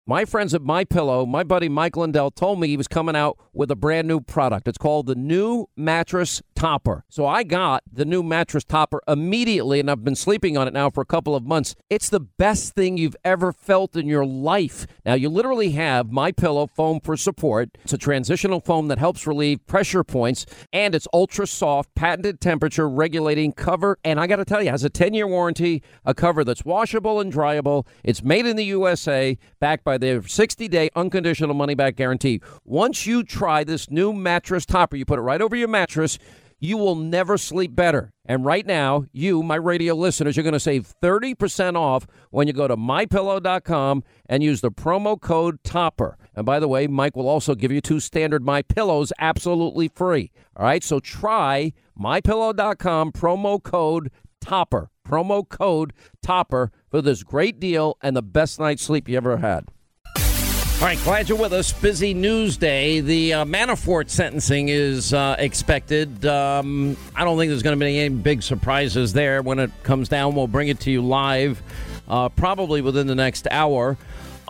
My friends at MyPillow, my buddy Mike Lindell told me he was coming out with a brand new product. It's called the new mattress topper. So I got the new mattress topper immediately, and I've been sleeping on it now for a couple of months. It's the best thing you've ever felt in your life. Now, you literally have MyPillow foam for support. It's a transitional foam that helps relieve pressure points, and it's ultra soft, patented temperature regulating cover. And I got to tell you, it has a 10-year warranty, a cover that's washable and dryable. It's made in the USA, backed by their 60-day unconditional money-back guarantee. Once you try this new mattress topper, you put it right over your mattress, you will never sleep better. And right now, you, my radio listeners, you're going to save 30% off when you go to MyPillow.com and use the promo code TOPPER. And by the way, Mike will also give you 2 standard MyPillows absolutely free. All right, so try MyPillow.com, promo code TOPPER. Promo code TOPPER for this great deal and the best night's sleep you ever had. All right, glad you're with us. Busy news day. The Manafort sentencing is expected. I don't think there's going to be any big surprises there. When it comes down, we'll bring it to you live, probably within the next hour.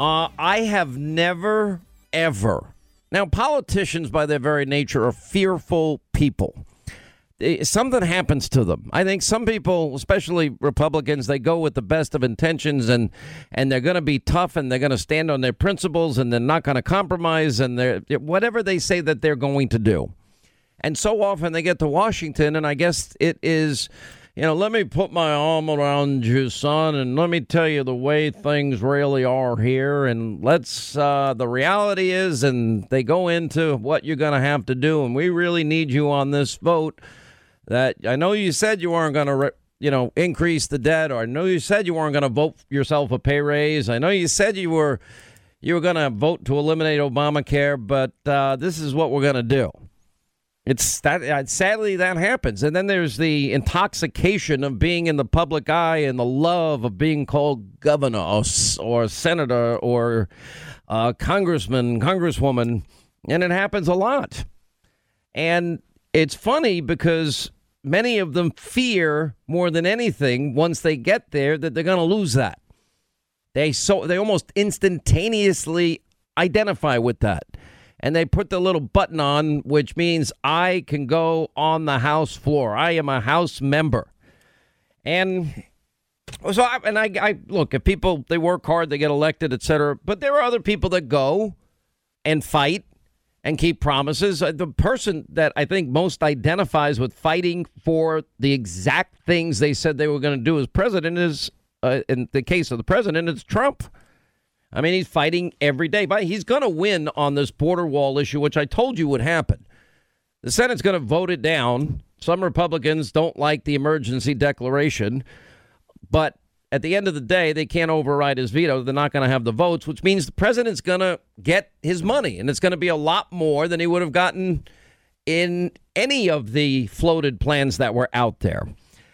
I have never, ever. Now, politicians, by their very nature, are fearful people. Something happens to them. I think some people, especially Republicans, they go with the best of intentions and they're going to be tough and they're going to stand on their principles and they're not going to compromise and they're whatever they say that they're going to do. And so often they get to Washington and I guess it is, let me put my arm around you, son, and let me tell you the way things really are here. And the reality is, and they go into what you're going to have to do. And we really need you on this vote. That I know you said you weren't going to, increase the debt, or I know you said you weren't going to vote yourself a pay raise. I know you said you were going to vote to eliminate Obamacare, but this is what we're going to do. It's that sadly that happens. And then there's the intoxication of being in the public eye and the love of being called governor or senator or congressman, congresswoman. And it happens a lot. And it's funny because many of them fear more than anything once they get there that they're going to lose that. They almost instantaneously identify with that. And they put the little button on, which means I can go on the House floor. I am a House member. And so I look at people, they work hard, they get elected, etc. But there are other people that go and fight and keep promises. The person that I think most identifies with fighting for the exact things they said they were going to do as president is, in the case of the president, it's Trump. I mean, he's fighting every day. But he's going to win on this border wall issue, which I told you would happen. The Senate's going to vote it down. Some Republicans don't like the emergency declaration. But at the end of the day, they can't override his veto. They're not going to have the votes, which means the president's going to get his money. And it's going to be a lot more than he would have gotten in any of the floated plans that were out there.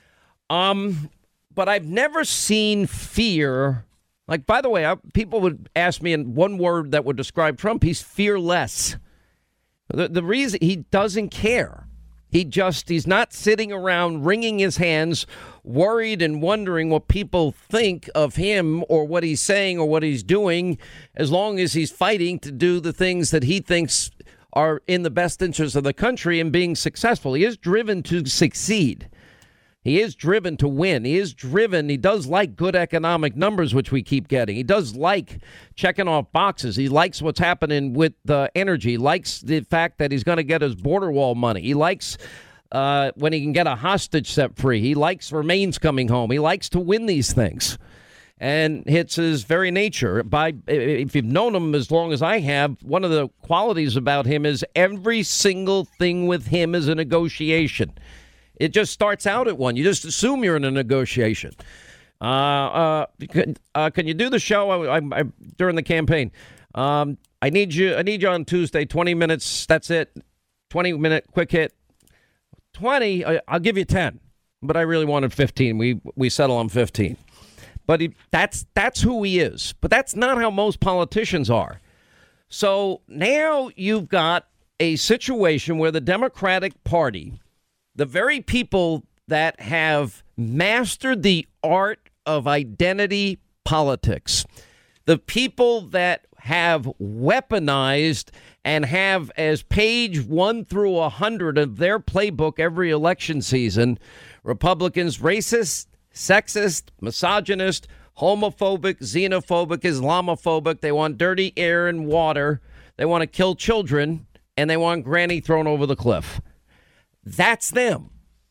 But I've never seen fear. Like, by the way, people would ask me in one word that would describe Trump, he's fearless. The reason he doesn't care. He's not sitting around wringing his hands, worried and wondering what people think of him or what he's saying or what he's doing, as long as he's fighting to do the things that he thinks are in the best interest of the country and being successful. He is driven to succeed. He is driven to win. He does like good economic numbers, which we keep getting. He does like checking off boxes. He likes what's happening with the energy. He likes the fact that he's going to get his border wall money. He likes when he can get a hostage set free. He likes remains coming home. He likes to win these things. And it's his very nature. If you've known him as long as I have, one of the qualities about him is every single thing with him is a negotiation. It just starts out at one. You just assume you're in a negotiation. Can you do the show during the campaign? I need you on Tuesday, 20 minutes. That's it. 20-minute quick hit. 20, I'll give you 10. But I really wanted 15. We settle on 15. But that's who he is. But that's not how most politicians are. So now you've got a situation where the Democratic Party, the very people that have mastered the art of identity politics, The people that have weaponized and have as page 1 through 100 of their playbook every election season, Republicans racist, sexist, misogynist, homophobic, xenophobic, Islamophobic. They want dirty air and water. They want to kill children, and they want Granny thrown over the cliff. That's them.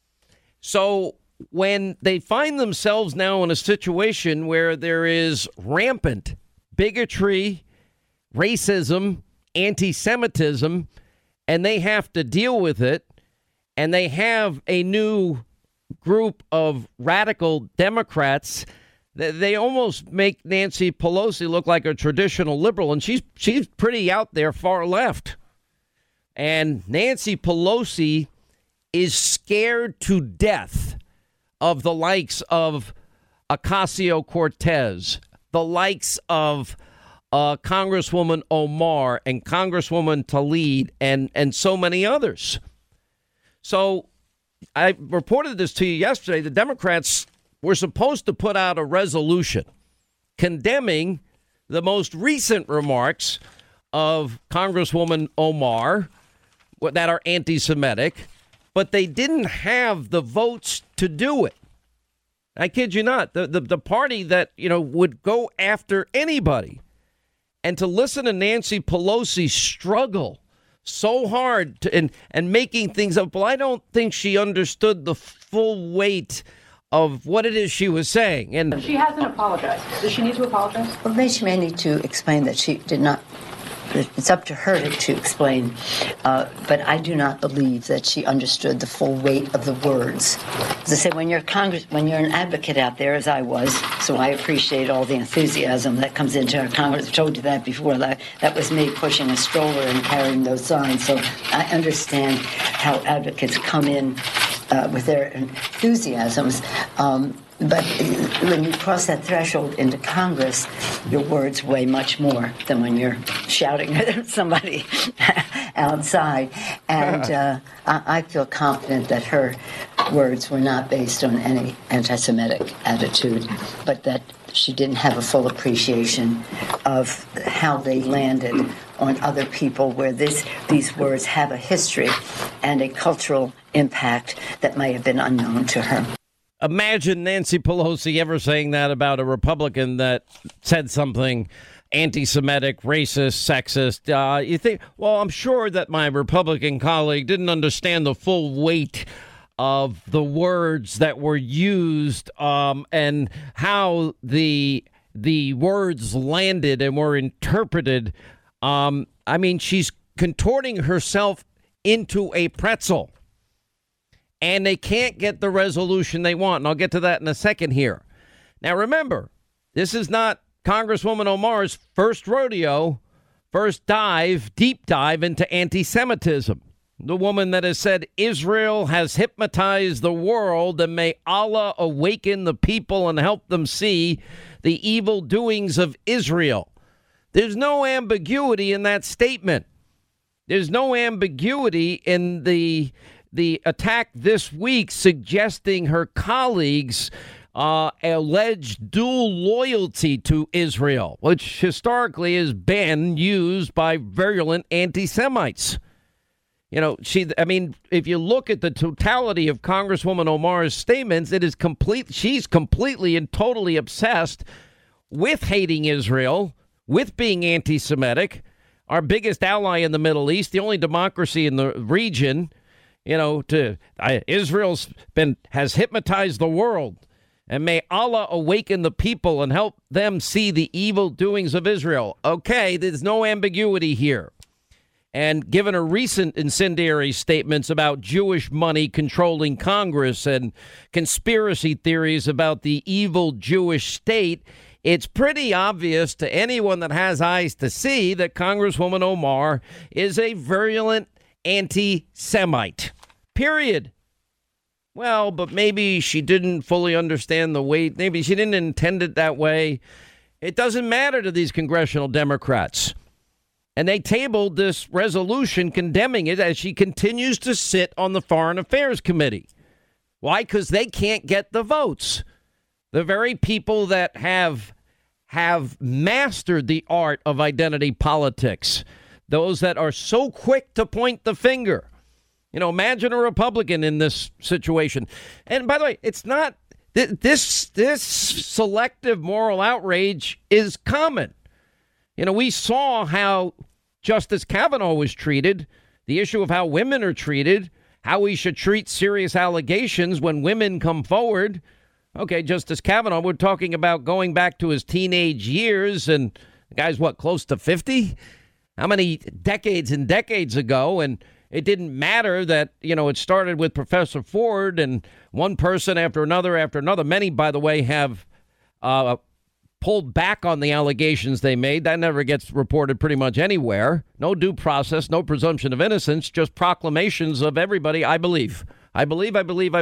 So when they find themselves now in a situation where there is rampant bigotry, racism, anti-Semitism, and they have to deal with it, and they have a new group of radical Democrats, they almost make Nancy Pelosi look like a traditional liberal, and she's pretty out there far left. And Nancy Pelosi is scared to death of the likes of Ocasio-Cortez, the likes of Congresswoman Omar and Congresswoman Tlaib and so many others. So I reported this to you yesterday. The Democrats were supposed to put out a resolution condemning the most recent remarks of Congresswoman Omar that are anti-Semitic, but they didn't have the votes to do it. I kid you not. The party that, would go after anybody. And to listen to Nancy Pelosi struggle so hard and making things up. Well, I don't think she understood the full weight of what it is she was saying. And she hasn't apologized. Does she need to apologize? Well, then she may need to explain that she did not. It's up to her to explain, but I do not believe that she understood the full weight of the words. As I said, when you're an advocate out there, as I was, so I appreciate all the enthusiasm that comes into our Congress. I've told you that before. That was me pushing a stroller and carrying those signs. So I understand how advocates come in with their enthusiasms. But when you cross that threshold into Congress, your words weigh much more than when you're shouting at somebody outside. And I feel confident that her words were not based on any anti-Semitic attitude, but that she didn't have a full appreciation of how they landed on other people, where these words have a history and a cultural impact that may have been unknown to her. Imagine Nancy Pelosi ever saying that about a Republican that said something anti-Semitic, racist, sexist. You think, well, I'm sure that my Republican colleague didn't understand the full weight of the words that were used and how the words landed and were interpreted. I mean, she's contorting herself into a pretzel. And they can't get the resolution they want. And I'll get to that in a second here. Now, remember, this is not Congresswoman Omar's first rodeo, first deep dive into anti-Semitism. The woman that has said Israel has hypnotized the world, and may Allah awaken the people and help them see the evil doings of Israel. There's no ambiguity in that statement. There's no ambiguity in the attack this week suggesting her colleagues' alleged dual loyalty to Israel, which historically has been used by virulent anti-Semites. If you look at the totality of Congresswoman Omar's statements, it is complete. She's completely and totally obsessed with hating Israel, with being anti-Semitic, our biggest ally in the Middle East, the only democracy in the region. Israel's has hypnotized the world, and may Allah awaken the people and help them see the evil doings of Israel. Okay, there's no ambiguity here. And given her recent incendiary statements about Jewish money controlling Congress and conspiracy theories about the evil Jewish state, it's pretty obvious to anyone that has eyes to see that Congresswoman Omar is a virulent anti-Semite, period. Well, but maybe she didn't fully understand the weight. Maybe she didn't intend it that way. It doesn't matter to these congressional Democrats. And they tabled this resolution condemning it as she continues to sit on the Foreign Affairs Committee. Why? Because they can't get the votes. The very people that have have mastered the art of identity politics. Those that are so quick to point the finger. You know, imagine a Republican in this situation. And by the way, it's not this selective moral outrage is common. You know, we saw how Justice Kavanaugh was treated, the issue of how women are treated, how we should treat serious allegations when women come forward. OK, Justice Kavanaugh, we're talking about going back to his teenage years, and the guy's what, close to 50? How many decades and decades ago? And it didn't matter that, you know, it started with Professor Ford and one person after another. Many, by the way, have pulled back on the allegations they made. That never gets reported pretty much anywhere. No due process, no presumption of innocence, just proclamations of everybody. I believe. I believe.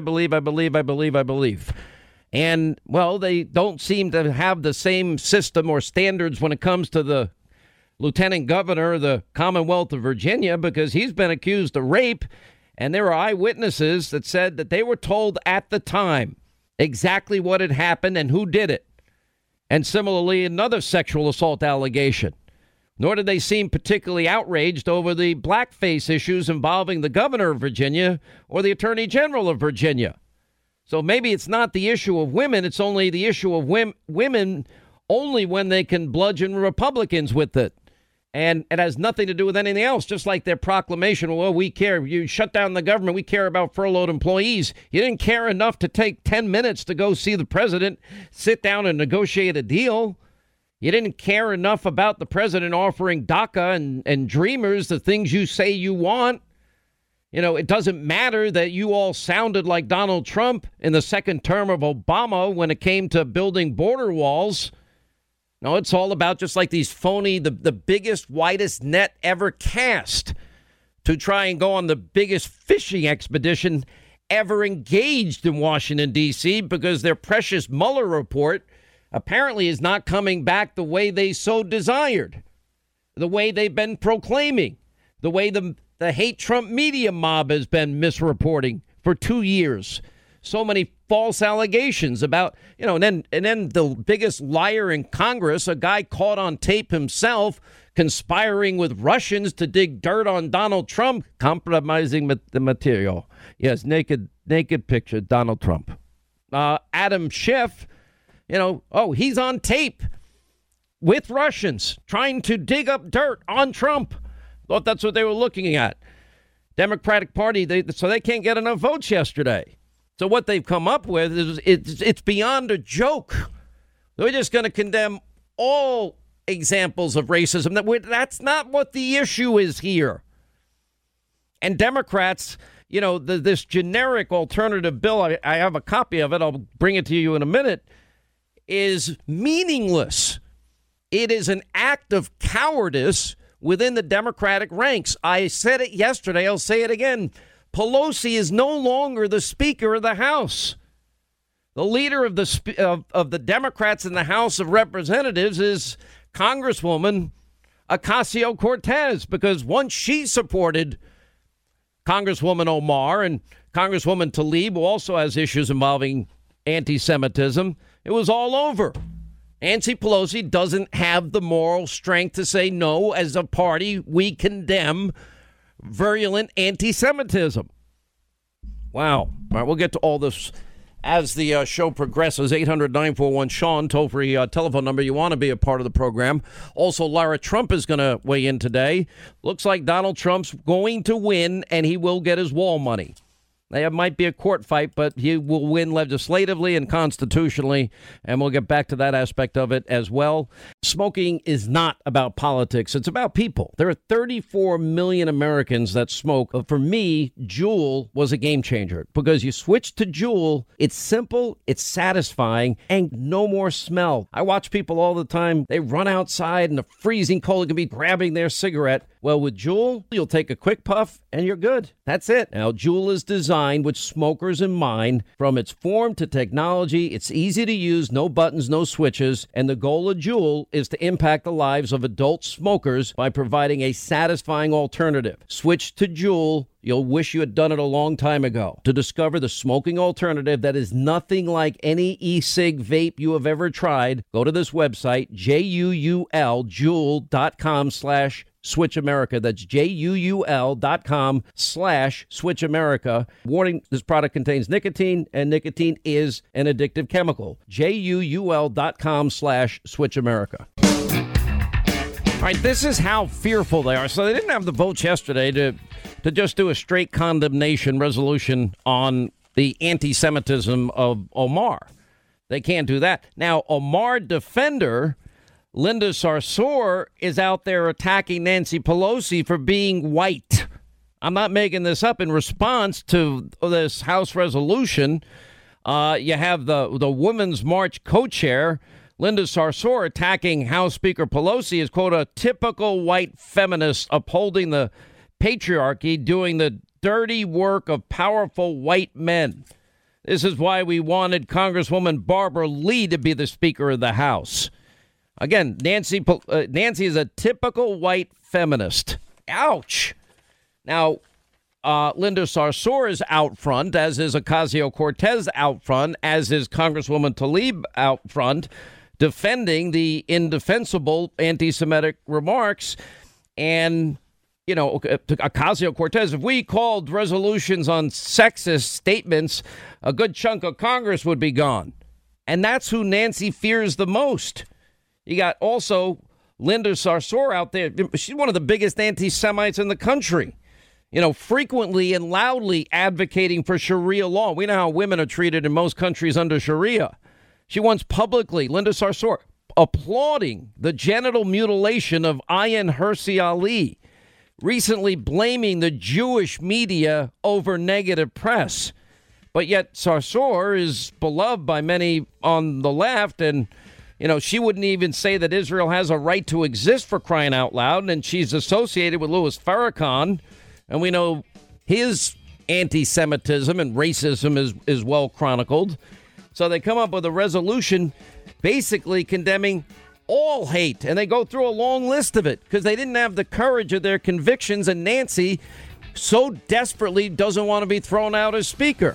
And, well, they don't seem to have the same system or standards when it comes to the lieutenant governor of the Commonwealth of Virginia, because he's been accused of rape. And there are eyewitnesses that said that they were told at the time exactly what had happened and who did it. And similarly, another sexual assault allegation. Nor did they seem particularly outraged over the blackface issues involving the governor of Virginia or the attorney general of Virginia. So maybe it's not the issue of women. It's only the issue of women only when they can bludgeon Republicans with it. And it has nothing to do with anything else, just like their proclamation. Well, we care. You shut down the government. We care about furloughed employees. You didn't care enough to take 10 minutes to go see the president, sit down and negotiate a deal. You didn't care enough about the president offering DACA and Dreamers, the things you say you want. You know, it doesn't matter that you all sounded like Donald Trump in the second term of Obama when it came to building border walls. No, it's all about just like these phony, the biggest, widest net ever cast to try and go on the biggest fishing expedition ever engaged in Washington, D.C., because their precious Mueller report apparently is not coming back the way they so desired, the way they've been proclaiming, the way the hate Trump media mob has been misreporting for 2 years. So many false allegations about, you know, and then the biggest liar in Congress, a guy caught on tape himself conspiring with Russians to dig dirt on Donald Trump, compromising the material. Yes, naked picture, Donald Trump. Adam Schiff, you know, he's on tape with Russians trying to dig up dirt on Trump. Thought that's what they were looking at. Democratic Party, so they can't get enough votes yesterday. So what they've come up with is it's beyond a joke. They're just going to condemn all examples of racism. That's not what the issue is here. And Democrats, you know, this generic alternative bill, I have a copy of it, I'll bring it to you in a minute, is meaningless. It is an act of cowardice within the Democratic ranks. I said it yesterday, I'll say it again. Pelosi is no longer the Speaker of the House. The leader of the Democrats in the House of Representatives is Congresswoman Ocasio-Cortez, because once she supported Congresswoman Omar and Congresswoman Tlaib, who also has issues involving anti-Semitism, it was all over. Nancy Pelosi doesn't have the moral strength to say no. As a party, we condemn virulent anti-Semitism. Wow. All right, we'll get to all this as the show progresses. 800-941-SEAN, toll-free telephone number. You want to be a part of the program. Also, Lara Trump is going to weigh in today. Looks like Donald Trump's going to win, and he will get his wall money. It might be a court fight, but he will win legislatively and constitutionally, and we'll get back to that aspect of it as well. Smoking is not about politics. It's about people. There are 34 million Americans that smoke. For me, Juul was a game changer because you switch to Juul. It's simple, it's satisfying, and no more smell. I watch people all the time. They run outside in the freezing cold and can be grabbing their cigarette. Well, with Juul, you'll take a quick puff and you're good. That's it. Now, Juul is designed with smokers in mind. From its form to technology, it's easy to use, no buttons, no switches. And the goal of Juul is to impact the lives of adult smokers by providing a satisfying alternative. Switch to Juul You'll wish you had done it a long time ago. To discover the smoking alternative that is nothing like any e-cig vape you have ever tried, go to this website, Juul.com/Switch America. That's Juul.com/Switch America. Warning, this product contains nicotine, and nicotine is an addictive chemical. Juul.com/Switch America. All right, this is how fearful they are. So they didn't have the votes yesterday to just do a straight condemnation resolution on the anti-Semitism of Omar. They can't do that. Now, Omar defender Linda Sarsour is out there attacking Nancy Pelosi for being white. I'm not making this up. In response to this House resolution, you have the Women's March co-chair, Linda Sarsour, attacking House Speaker Pelosi as, quote, a typical white feminist upholding the patriarchy, doing the dirty work of powerful white men. This is why we wanted Congresswoman Barbara Lee to be the Speaker of the House. Again, Nancy is a typical white feminist. Ouch. Now, Linda Sarsour is out front, as is Ocasio-Cortez out front, as is Congresswoman Tlaib out front, defending the indefensible anti-Semitic remarks. And, you know, Ocasio-Cortez, if we called resolutions on sexist statements, a good chunk of Congress would be gone. And that's who Nancy fears the most. You got also Linda Sarsour out there. She's one of the biggest anti-Semites in the country, you know, frequently and loudly advocating for Sharia law. We know how women are treated in most countries under Sharia. She once publicly, Linda Sarsour, applauding the genital mutilation of Ayaan Hirsi Ali, recently blaming the Jewish media over negative press. But yet Sarsour is beloved by many on the left, and, you know, she wouldn't even say that Israel has a right to exist, for crying out loud, and she's associated with Louis Farrakhan, and we know his anti-Semitism and racism is well chronicled. So they come up with a resolution basically condemning all hate, and they go through a long list of it because they didn't have the courage of their convictions, and Nancy so desperately doesn't want to be thrown out as Speaker.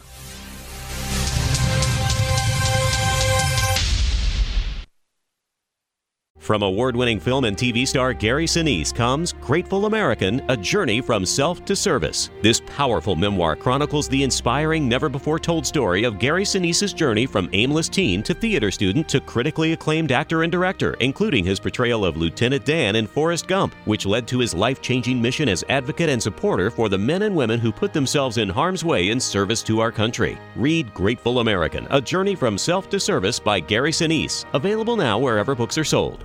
From award-winning film and TV star Gary Sinise comes Grateful American, A Journey from Self to Service. This powerful memoir chronicles the inspiring, never-before-told story of Gary Sinise's journey from aimless teen to theater student to critically acclaimed actor and director, including his portrayal of Lieutenant Dan in Forrest Gump, which led to his life-changing mission as advocate and supporter for the men and women who put themselves in harm's way in service to our country. Read Grateful American, A Journey from Self to Service by Gary Sinise. Available now wherever books are sold.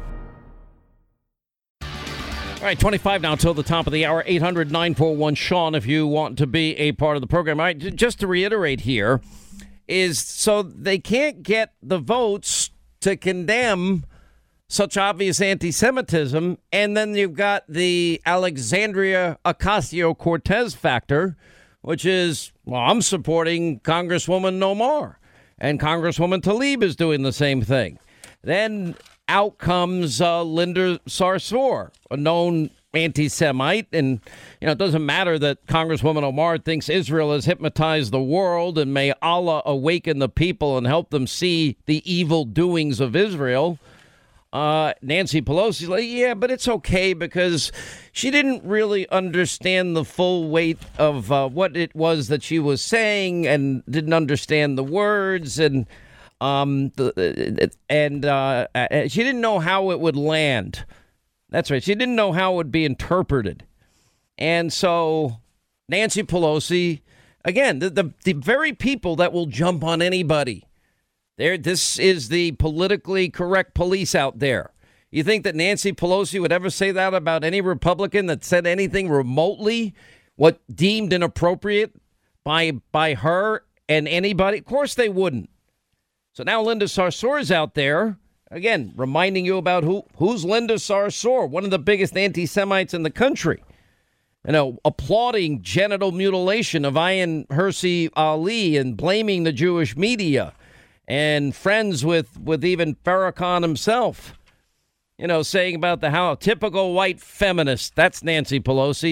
All right, 25 now until the top of the hour, 800-941-SEAN if you want to be a part of the program. All right, just to reiterate here, is so they can't get the votes to condemn such obvious anti-Semitism, and then you've got the Alexandria Ocasio-Cortez factor, which is, well, I'm supporting Congresswoman Omar, and Congresswoman Tlaib is doing the same thing. Then out comes Linda Sarsour, a known anti-Semite. And, you know, it doesn't matter that Congresswoman Omar thinks Israel has hypnotized the world and may Allah awaken the people and help them see the evil doings of Israel. Nancy Pelosi's like, yeah, but it's okay because she didn't really understand the full weight of what it was that she was saying and didn't understand the words. And she didn't know how it would land. That's right. She didn't know how it would be interpreted. And so Nancy Pelosi, again, the very people that will jump on anybody. This is the politically correct police out there. You think that Nancy Pelosi would ever say that about any Republican that said anything remotely what deemed inappropriate by her and anybody? Of course they wouldn't. So now Linda Sarsour is out there, again, reminding you about who's Linda Sarsour, one of the biggest anti-Semites in the country. You know, applauding genital mutilation of Ayaan Hirsi Ali and blaming the Jewish media, and friends with even Farrakhan himself. You know, saying about how typical white feminist, that's Nancy Pelosi.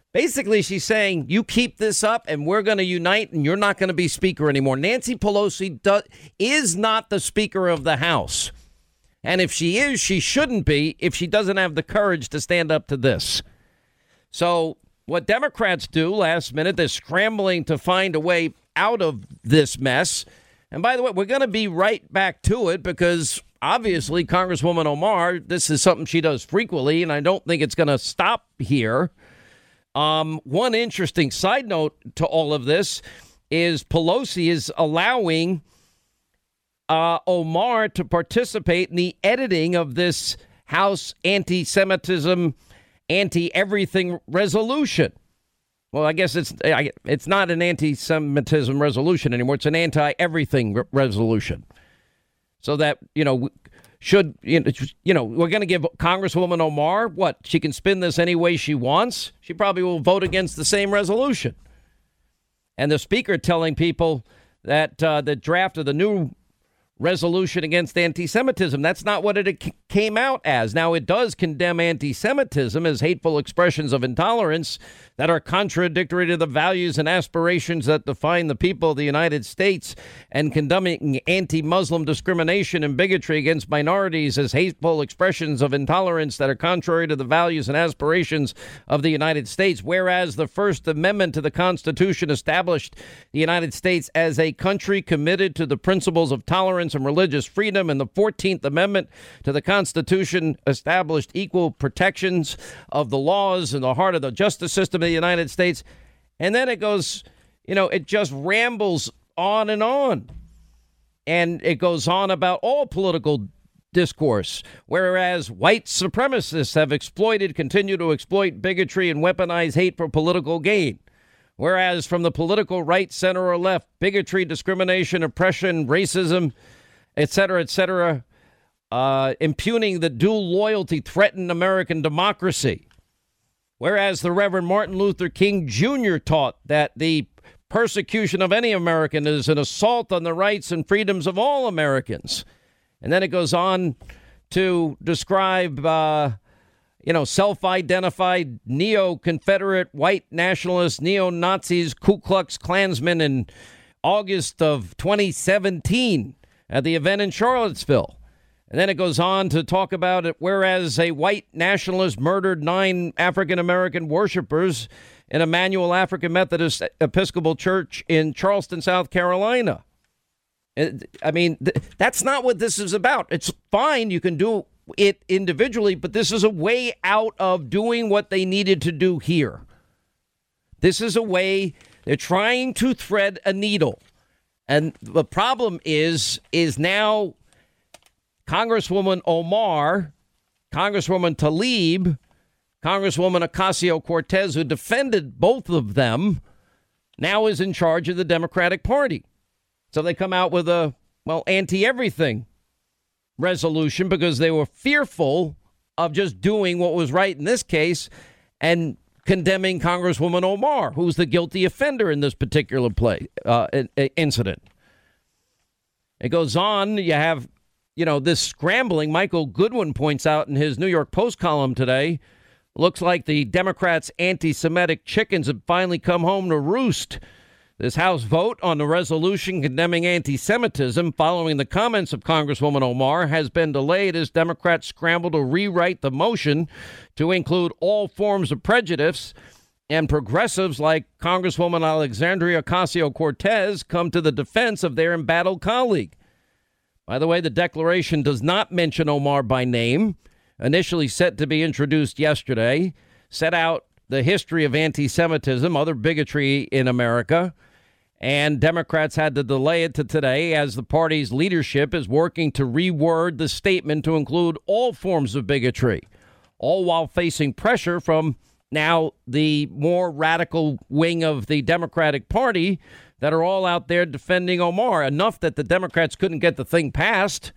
Basically, she's saying, you keep this up and we're going to unite and you're not going to be speaker anymore. Nancy Pelosi is not the Speaker of the House. And if she is, she shouldn't be if she doesn't have the courage to stand up to this. So what Democrats do last minute, they're scrambling to find a way out of this mess. And by the way, we're going to be right back to it because obviously Congresswoman Omar, this is something she does frequently, and I don't think it's going to stop here. One interesting side note to all of this is Pelosi is allowing Omar to participate in the editing of this House anti-Semitism, anti-everything resolution. Well, I guess it's not an anti-Semitism resolution anymore. It's an anti-everything resolution. So that, we're going to give Congresswoman Omar what? She can spin this any way she wants. She probably will vote against the same resolution. And the speaker telling people that the draft of the new resolution against anti-Semitism, that's not what it came out as. Now, it does condemn anti-Semitism as hateful expressions of intolerance that are contradictory to the values and aspirations that define the people of the United States, and condemning anti-Muslim discrimination and bigotry against minorities as hateful expressions of intolerance that are contrary to the values and aspirations of the United States. Whereas the First Amendment to the Constitution established the United States as a country committed to the principles of tolerance and religious freedom, and the 14th Amendment to the Constitution established equal protections of the laws in the heart of the justice system of the United States. And then it goes, it just rambles on. And it goes on about all political discourse, whereas white supremacists have continue to exploit bigotry and weaponize hate for political gain. Whereas from the political right, center, or left, bigotry, discrimination, oppression, racism, et cetera, impugning the dual loyalty threaten American democracy. Whereas the Reverend Martin Luther King Jr. taught that the persecution of any American is an assault on the rights and freedoms of all Americans. And then it goes on to describe, self-identified neo-Confederate white nationalists, neo-Nazis, Ku Klux Klansmen in August of 2017 at the event in Charlottesville. And then it goes on to talk about it, whereas a white nationalist murdered 9 African-American worshipers in Emmanuel African Methodist Episcopal Church in Charleston, South Carolina. That's not what this is about. It's fine. You can do it individually, but this is a way out of doing what they needed to do here. This is a way they're trying to thread a needle. And the problem is now Congresswoman Omar, Congresswoman Tlaib, Congresswoman Ocasio-Cortez, who defended both of them, now is in charge of the Democratic Party. So they come out with a, anti-everything resolution because they were fearful of just doing what was right in this case and condemning Congresswoman Omar, who's the guilty offender in this particular incident. It goes on. You have, this scrambling. Michael Goodwin points out in his New York Post column today, looks like the Democrats' anti-Semitic chickens have finally come home to roost. This House vote on the resolution condemning anti-Semitism following the comments of Congresswoman Omar has been delayed as Democrats scramble to rewrite the motion to include all forms of prejudice, and progressives like Congresswoman Alexandria Ocasio-Cortez come to the defense of their embattled colleague. By the way, the declaration does not mention Omar by name, initially set to be introduced yesterday, set out the history of anti-Semitism, other bigotry in America, and Democrats had to delay it to today as the party's leadership is working to reword the statement to include all forms of bigotry, all while facing pressure from now the more radical wing of the Democratic Party that are all out there defending Omar, enough that the Democrats couldn't get the thing passed.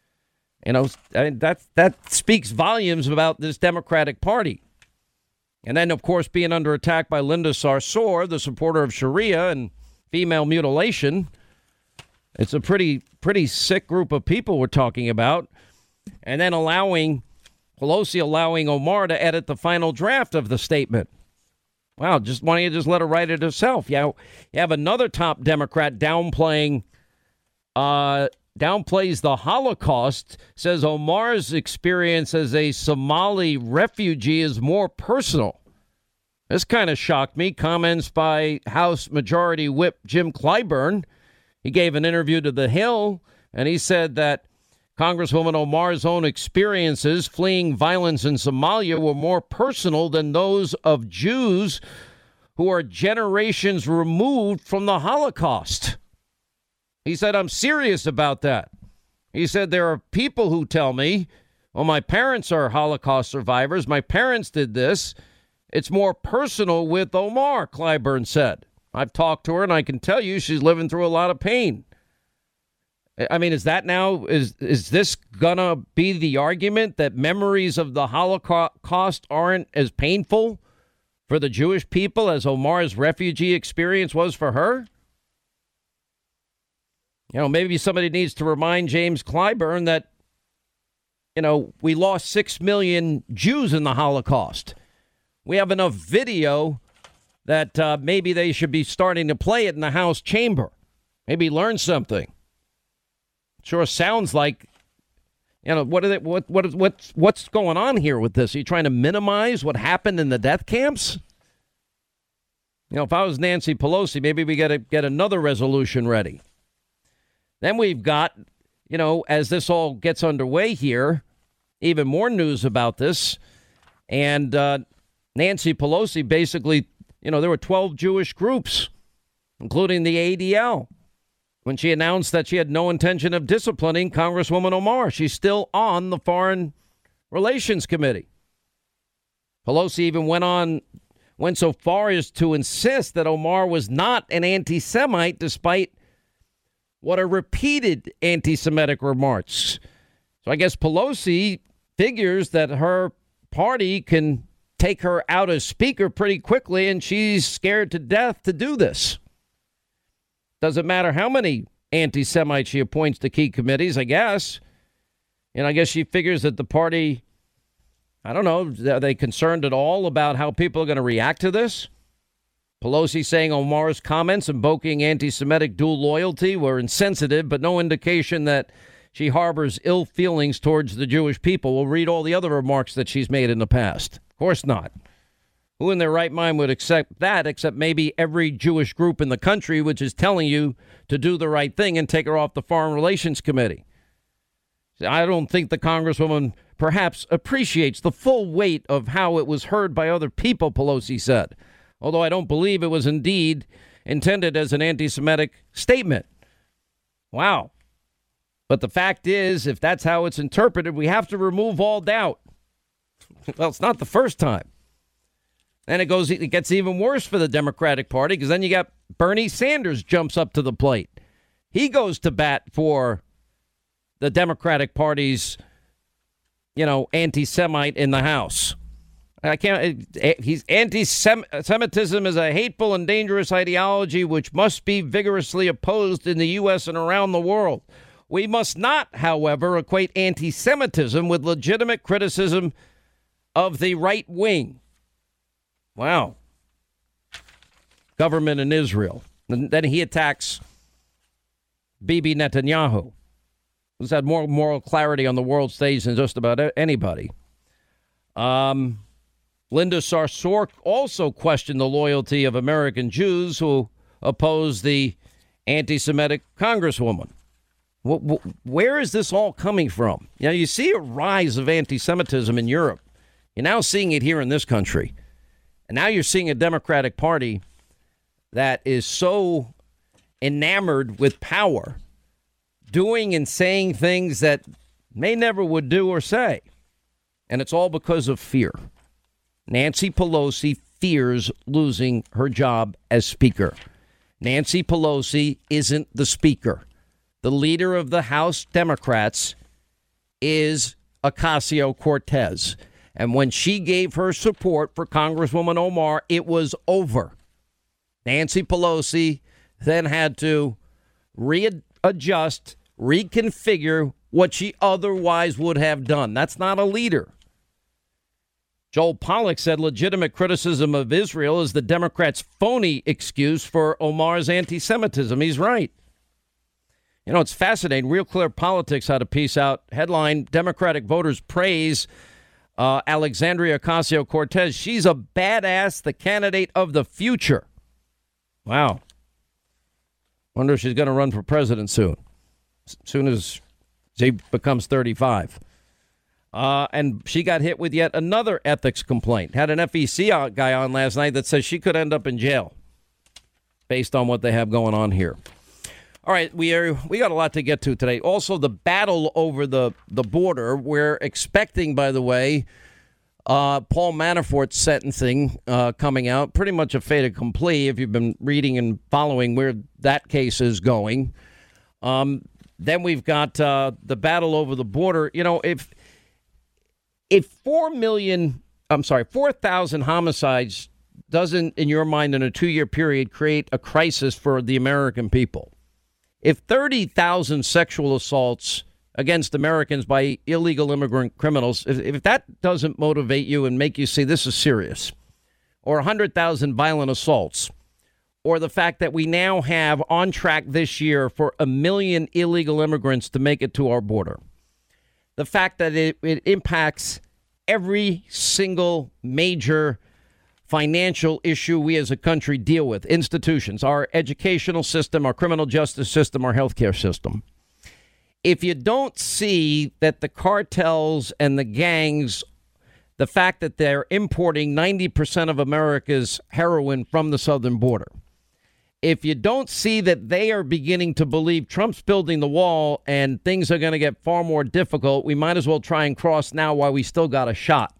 That speaks volumes about this Democratic Party. And then, of course, being under attack by Linda Sarsour, the supporter of Sharia and female mutilation. It's a pretty sick group of people we're talking about. And then Pelosi allowing Omar to edit the final draft of the statement. Wow, why don't you just let her write it herself? You have another top Democrat downplays the Holocaust, says Omar's experience as a Somali refugee is more personal. This kind of shocked me. Comments by House Majority Whip Jim Clyburn. He gave an interview to The Hill, and he said that Congresswoman Omar's own experiences fleeing violence in Somalia were more personal than those of Jews who are generations removed from the Holocaust. He said, I'm serious about that. He said, there are people who tell me, well, my parents are Holocaust survivors. My parents did this. It's more personal with Omar, Clyburn said. I've talked to her, and I can tell you she's living through a lot of pain. I mean, is this gonna be the argument that memories of the Holocaust aren't as painful for the Jewish people as Omar's refugee experience was for her? You know, maybe somebody needs to remind James Clyburn that, you know, we lost 6 million Jews in the Holocaust. We have enough video that maybe they should be starting to play it in the House chamber. Maybe learn something. Sure sounds like, you know, what's going on here with this? Are you trying to minimize what happened in the death camps? You know, if I was Nancy Pelosi, maybe we got to get another resolution ready. Then we've got, you know, as this all gets underway here, even more news about this. And Nancy Pelosi basically, you know, there were 12 Jewish groups, including the ADL, when she announced that she had no intention of disciplining Congresswoman Omar. She's still on the Foreign Relations Committee. Pelosi even went so far as to insist that Omar was not an anti-Semite, despite what are repeated anti-Semitic remarks. So I guess Pelosi figures that her party can take her out as speaker pretty quickly, and she's scared to death to do this. Doesn't matter how many anti-Semites she appoints to key committees, I guess. And I guess she figures that the party, I don't know, are they concerned at all about how people are going to react to this? Pelosi saying Omar's comments invoking anti-Semitic dual loyalty were insensitive, but no indication that she harbors ill feelings towards the Jewish people. We'll read all the other remarks that she's made in the past. Of course not. Who in their right mind would accept that, except maybe every Jewish group in the country, which is telling you to do the right thing and take her off the Foreign Relations Committee? I don't think the Congresswoman perhaps appreciates the full weight of how it was heard by other people, Pelosi said, although I don't believe it was indeed intended as an anti-Semitic statement. Wow. But the fact is, if that's how it's interpreted, we have to remove all doubt. Well, it's not the first time. And it gets even worse for the Democratic Party, because then you got Bernie Sanders jumps up to the plate. He goes to bat for the Democratic Party's, you know, anti-Semite in the House. He's anti-Semitism is a hateful and dangerous ideology which must be vigorously opposed in the U.S. and around the world. We must not, however, equate anti-Semitism with legitimate criticism of the right wing. Wow. Government in Israel. And then he attacks Bibi Netanyahu, who's had more moral clarity on the world stage than just about anybody. Linda Sarsour also questioned the loyalty of American Jews who oppose the anti-Semitic congresswoman. Where is this all coming from? You know, you see a rise of anti-Semitism in Europe. You're now seeing it here in this country. And now you're seeing a Democratic Party that is so enamored with power, doing and saying things that they never would do or say. And it's all because of fear. Nancy Pelosi fears losing her job as Speaker. Nancy Pelosi isn't the Speaker. The leader of the House Democrats is Ocasio-Cortez. And when she gave her support for Congresswoman Omar, it was over. Nancy Pelosi then had to readjust, reconfigure what she otherwise would have done. That's not a leader. Joel Pollak said legitimate criticism of Israel is the Democrats' phony excuse for Omar's anti-Semitism. He's right. You know, it's fascinating. Real Clear Politics had a piece out. Headline, Democratic voters praise Alexandria Ocasio-Cortez. She's a badass, the candidate of the future. Wow. Wonder if she's going to run for president soon. As soon as she becomes 35. And she got hit with yet another ethics complaint. Had an FEC guy on last night that says she could end up in jail based on what they have going on here. All right, we got a lot to get to today. Also, the battle over the border. We're expecting, by the way, Paul Manafort's sentencing coming out. Pretty much a fait accompli if you've been reading and following where that case is going. Then we've got the battle over the border. You know, if 4,000 homicides doesn't, in your mind, in a 2-year period, create a crisis for the American people. If 30,000 sexual assaults against Americans by illegal immigrant criminals, if that doesn't motivate you and make you see this is serious, or 100,000 violent assaults, or the fact that we now have on track this year for 1 million illegal immigrants to make it to our border, the fact that it impacts every single major financial issue we as a country deal with, institutions, our educational system, our criminal justice system, our healthcare system. If you don't see that the cartels and the gangs, the fact that they're importing 90% of America's heroin from the southern border, if you don't see that they are beginning to believe Trump's building the wall and things are going to get far more difficult, we might as well try and cross now while we still got a shot.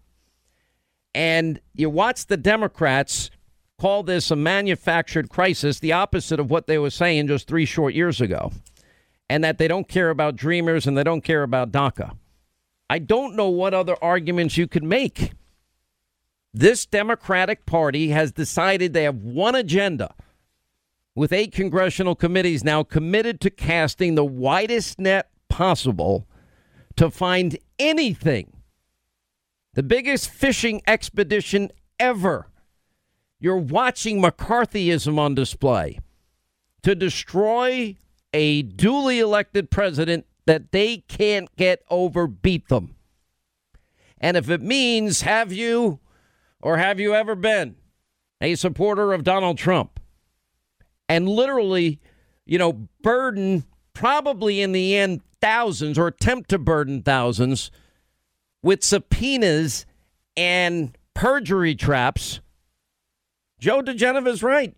And you watch the Democrats call this a manufactured crisis, the opposite of what they were saying just 3 short years ago, and that they don't care about Dreamers and they don't care about DACA. I don't know what other arguments you could make. This Democratic Party has decided they have one agenda, with 8 congressional committees now committed to casting the widest net possible to find anything. The biggest fishing expedition ever. You're watching McCarthyism on display to destroy a duly elected president that they can't get over, beat them. And if it means have you ever been a supporter of Donald Trump and literally, burden probably in the end thousands or attempt to burden thousands with subpoenas and perjury traps, Joe DeGenevieve is right.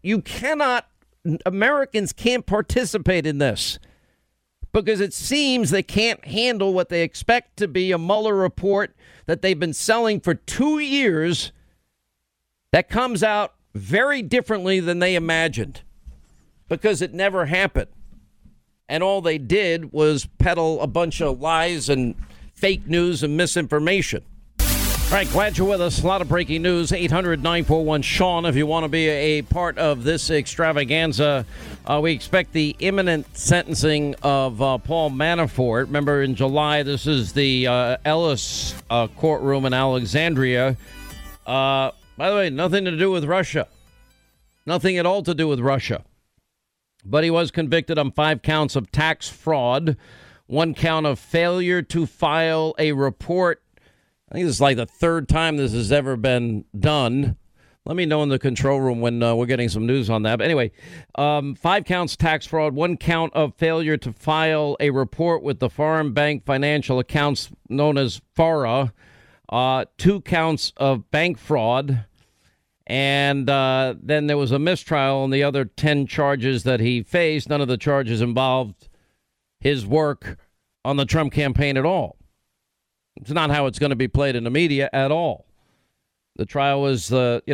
Americans can't participate in this because it seems they can't handle what they expect to be a Mueller report that they've been selling for 2 years that comes out very differently than they imagined because it never happened. And all they did was peddle a bunch of lies and fake news and misinformation. All right, glad you're with us. A lot of breaking news. 800-941-SEAN if you want to be a part of this extravaganza. We expect the imminent sentencing of Paul Manafort. Remember, in July, this is the Ellis courtroom in Alexandria. By the way, nothing to do with Russia. Nothing at all to do with Russia. But he was convicted on 5 counts of tax fraud, 1 count of failure to file a report. I think this is like the 3rd time this has ever been done. Let me know in the control room when we're getting some news on that. But anyway, 5 counts tax fraud, 1 count of failure to file a report with the Foreign Bank Financial Accounts known as FARA, 2 counts of bank fraud, and then there was a mistrial on the other 10 charges that he faced. None of the charges involved his work on the Trump campaign at all. It's not how it's going to be played in the media at all. The trial was,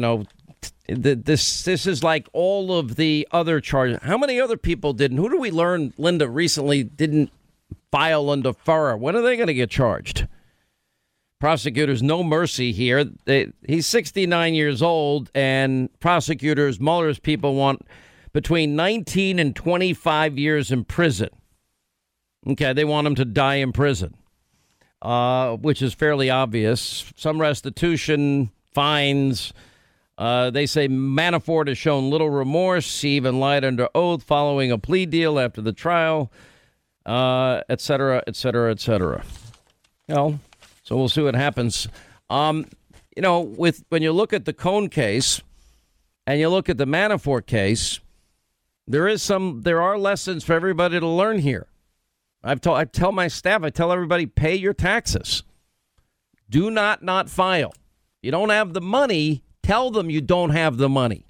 this is like all of the other charges. How many other people didn't? Who do we learn, Linda, recently didn't file under FARA? When are they going to get charged? Prosecutors, no mercy here. He's 69 years old, and prosecutors, Mueller's people, want between 19 and 25 years in prison. Okay, they want him to die in prison. which is fairly obvious. Some restitution, fines. They say Manafort has shown little remorse. He even lied under oath following a plea deal after the trial, et cetera, et cetera, et cetera. So we'll see what happens. When you look at the Cohn case and you look at the Manafort case, there are lessons for everybody to learn here. I tell my staff, I tell everybody, pay your taxes. Do not file. You don't have the money. Tell them you don't have the money.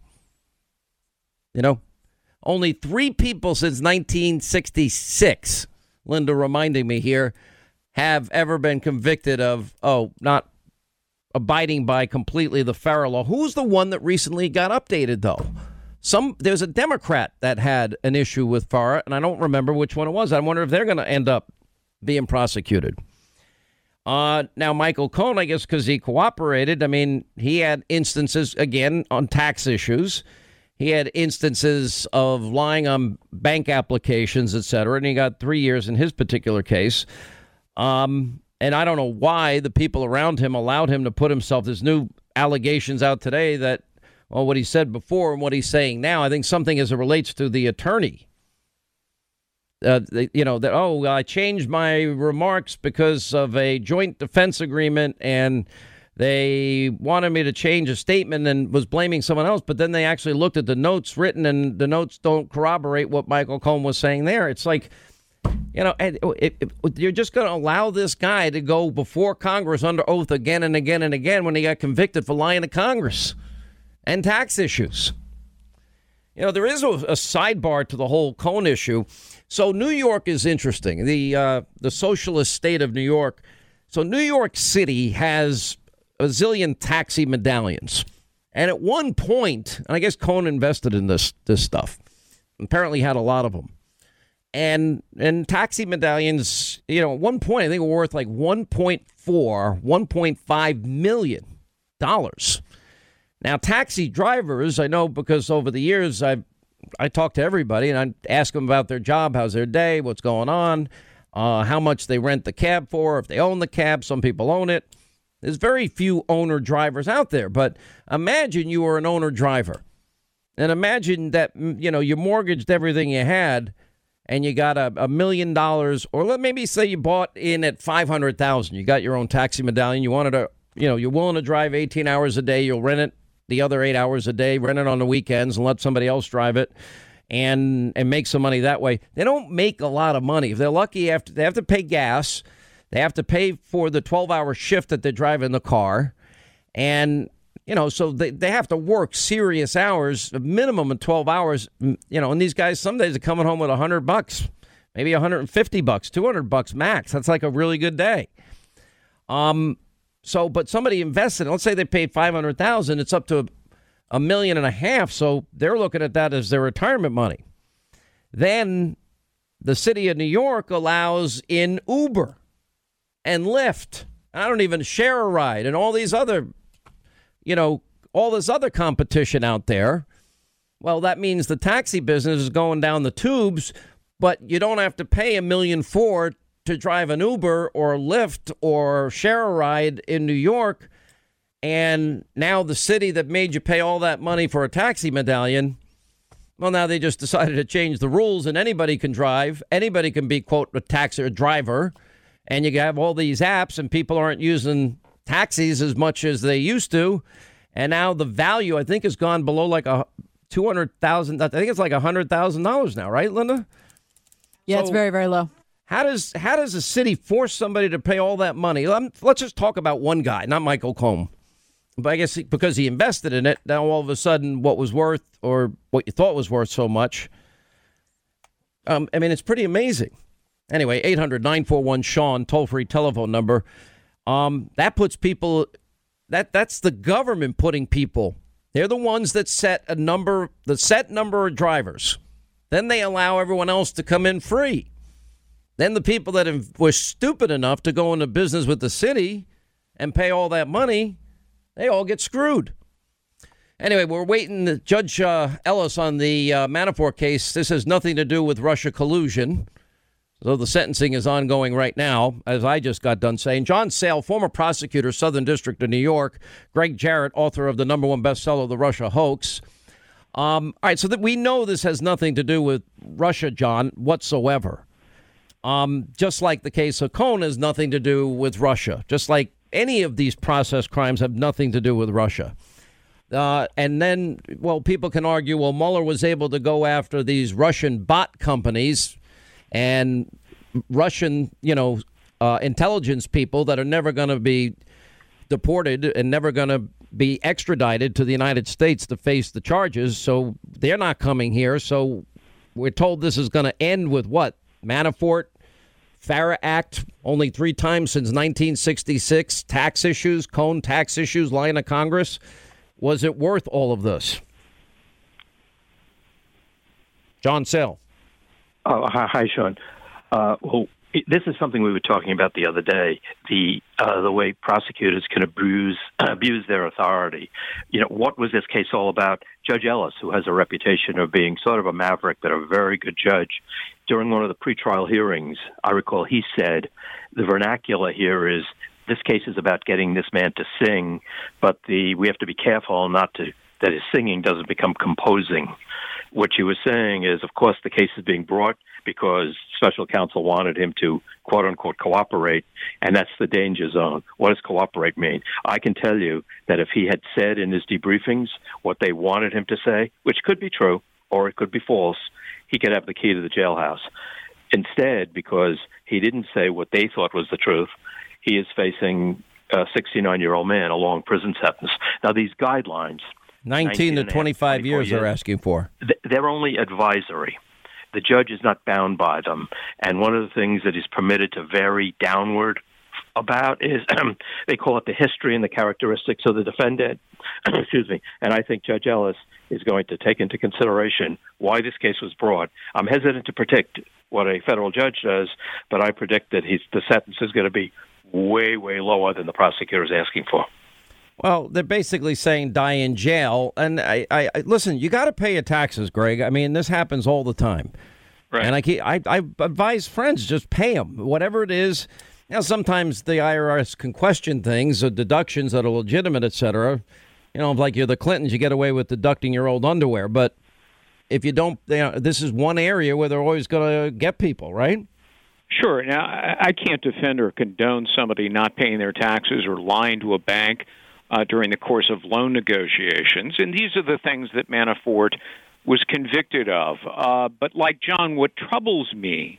Only 3 people since 1966, Linda reminding me here, have ever been convicted of, not abiding by completely the FARA law. Who's the one that recently got updated, though? There's a Democrat that had an issue with FARA, and I don't remember which one it was. I wonder if they're going to end up being prosecuted. Now, Michael Cohen, I guess because he cooperated, he had instances, again, on tax issues. He had instances of lying on bank applications, et cetera, and he got 3 years in his particular case. And I don't know why the people around him allowed him to put himself. There's new allegations out today that, well, what he said before and what he's saying now, I think something as it relates to the attorney. I changed my remarks because of a joint defense agreement and they wanted me to change a statement and was blaming someone else. But then they actually looked at the notes written and the notes don't corroborate what Michael Cohen was saying there. It's like, you're just going to allow this guy to go before Congress under oath again and again and again when he got convicted for lying to Congress and tax issues. There is a sidebar to the whole Cohen issue. So New York is interesting. The socialist state of New York. So New York City has a zillion taxi medallions. And at one point, and I guess Cohen invested in this stuff, apparently had a lot of them. And taxi medallions, at one point, I think were worth like $1.5 million. Now, taxi drivers, I know because over the years I talk to everybody and I ask them about their job, how's their day, what's going on, how much they rent the cab for, if they own the cab. Some people own it. There's very few owner drivers out there. But imagine you were an owner driver and imagine that, you mortgaged everything you had and you got $1 million, or let maybe say you bought in at $500,000. You got your own taxi medallion. You wanted to, you're willing to drive 18 hours a day. You'll rent it the other 8 hours a day, rent it on the weekends and let somebody else drive it and make some money that way. They don't make a lot of money. If they're lucky, they have to pay gas. They have to pay for the 12-hour shift that they're driving the car. And, so they have to work serious hours, a minimum of 12 hours, and these guys some days are coming home with $100, maybe $150, $200 max. That's like a really good day. But somebody invested, let's say they paid $500,000, it's up to $1.5 million. So they're looking at that as their retirement money. Then the city of New York allows in Uber and Lyft. I don't even share a ride and all these other, all this other competition out there. Well, that means the taxi business is going down the tubes, but you don't have to pay $1.4 million to drive an Uber or Lyft or share a ride in New York. And now the city that made you pay all that money for a taxi medallion, well, now they just decided to change the rules and anybody can drive. Anybody can be, quote, a taxi or driver. And you have all these apps and people aren't using taxis as much as they used to. And now the value, I think, has gone below like $200,000. I think it's like $100,000 now, right, Linda? Yeah, it's very, very low. How does a city force somebody to pay all that money? Let's just talk about one guy, not Michael Cohen. But I guess because he invested in it, now all of a sudden what was worth or what you thought was worth so much. It's pretty amazing. Anyway, 800-941-SEAN, toll-free telephone number. That puts people, that's the government putting people. They're the ones that set a number, the set number of drivers. Then they allow everyone else to come in free. Then the people that were stupid enough to go into business with the city and pay all that money, they all get screwed. Anyway, we're waiting. Judge Ellis on the Manafort case. This has nothing to do with Russia collusion. So the sentencing is ongoing right now, as I just got done saying. John Sale, former prosecutor, Southern District of New York. Greg Jarrett, author of the #1 bestseller, The Russia Hoax. All right, so that we know this has nothing to do with Russia, John, whatsoever. Just like the case of Cohn has nothing to do with Russia. Just like any of these process crimes have nothing to do with Russia. And then, well, people can argue, well, Mueller was able to go after these Russian bot companies and Russian, intelligence people that are never going to be deported and never going to be extradited to the United States to face the charges. So they're not coming here. So we're told this is going to end with what? Manafort, FARA Act, only 3 times since 1966, tax issues, Cohn tax issues, lying to Congress. Was it worth all of this? John Sale. Oh, hi, Sean. This is something we were talking about the other day, the way prosecutors can abuse their authority. What was this case all about? Judge Ellis, who has a reputation of being sort of a maverick but a very good judge, during one of the pretrial hearings, I recall he said, the vernacular here is, this case is about getting this man to sing, but we have to be careful that his singing doesn't become composing. What she was saying is, of course, the case is being brought because special counsel wanted him to, quote unquote, cooperate, and that's the danger zone. What does cooperate mean? I can tell you that if he had said in his debriefings what they wanted him to say, which could be true or it could be false, he could have the key to the jailhouse. Instead, because he didn't say what they thought was the truth, he is facing a 69-year-old man, a long prison sentence. Now, these guidelines, 19 to 25 years they're asking for. They're only advisory. The judge is not bound by them. And one of the things that is permitted to vary downward about is they call it the history and the characteristics of the defendant. Excuse me. And I think Judge Ellis is going to take into consideration why this case was brought. I'm hesitant to predict what a federal judge does, but I predict that the sentence is going to be way, way lower than the prosecutor is asking for. Well, they're basically saying die in jail. And I listen, you got to pay your taxes, Greg. I mean, this happens all the time. Right. And I advise friends, just pay them, whatever it is. Now, sometimes the IRS can question things or deductions that are legitimate, et cetera. Like you're the Clintons, you get away with deducting your old underwear. But if you don't, this is one area where they're always going to get people, right? Sure. Now, I can't defend or condone somebody not paying their taxes or lying to a bank during the course of loan negotiations. And these are the things that Manafort was convicted of. But like John, what troubles me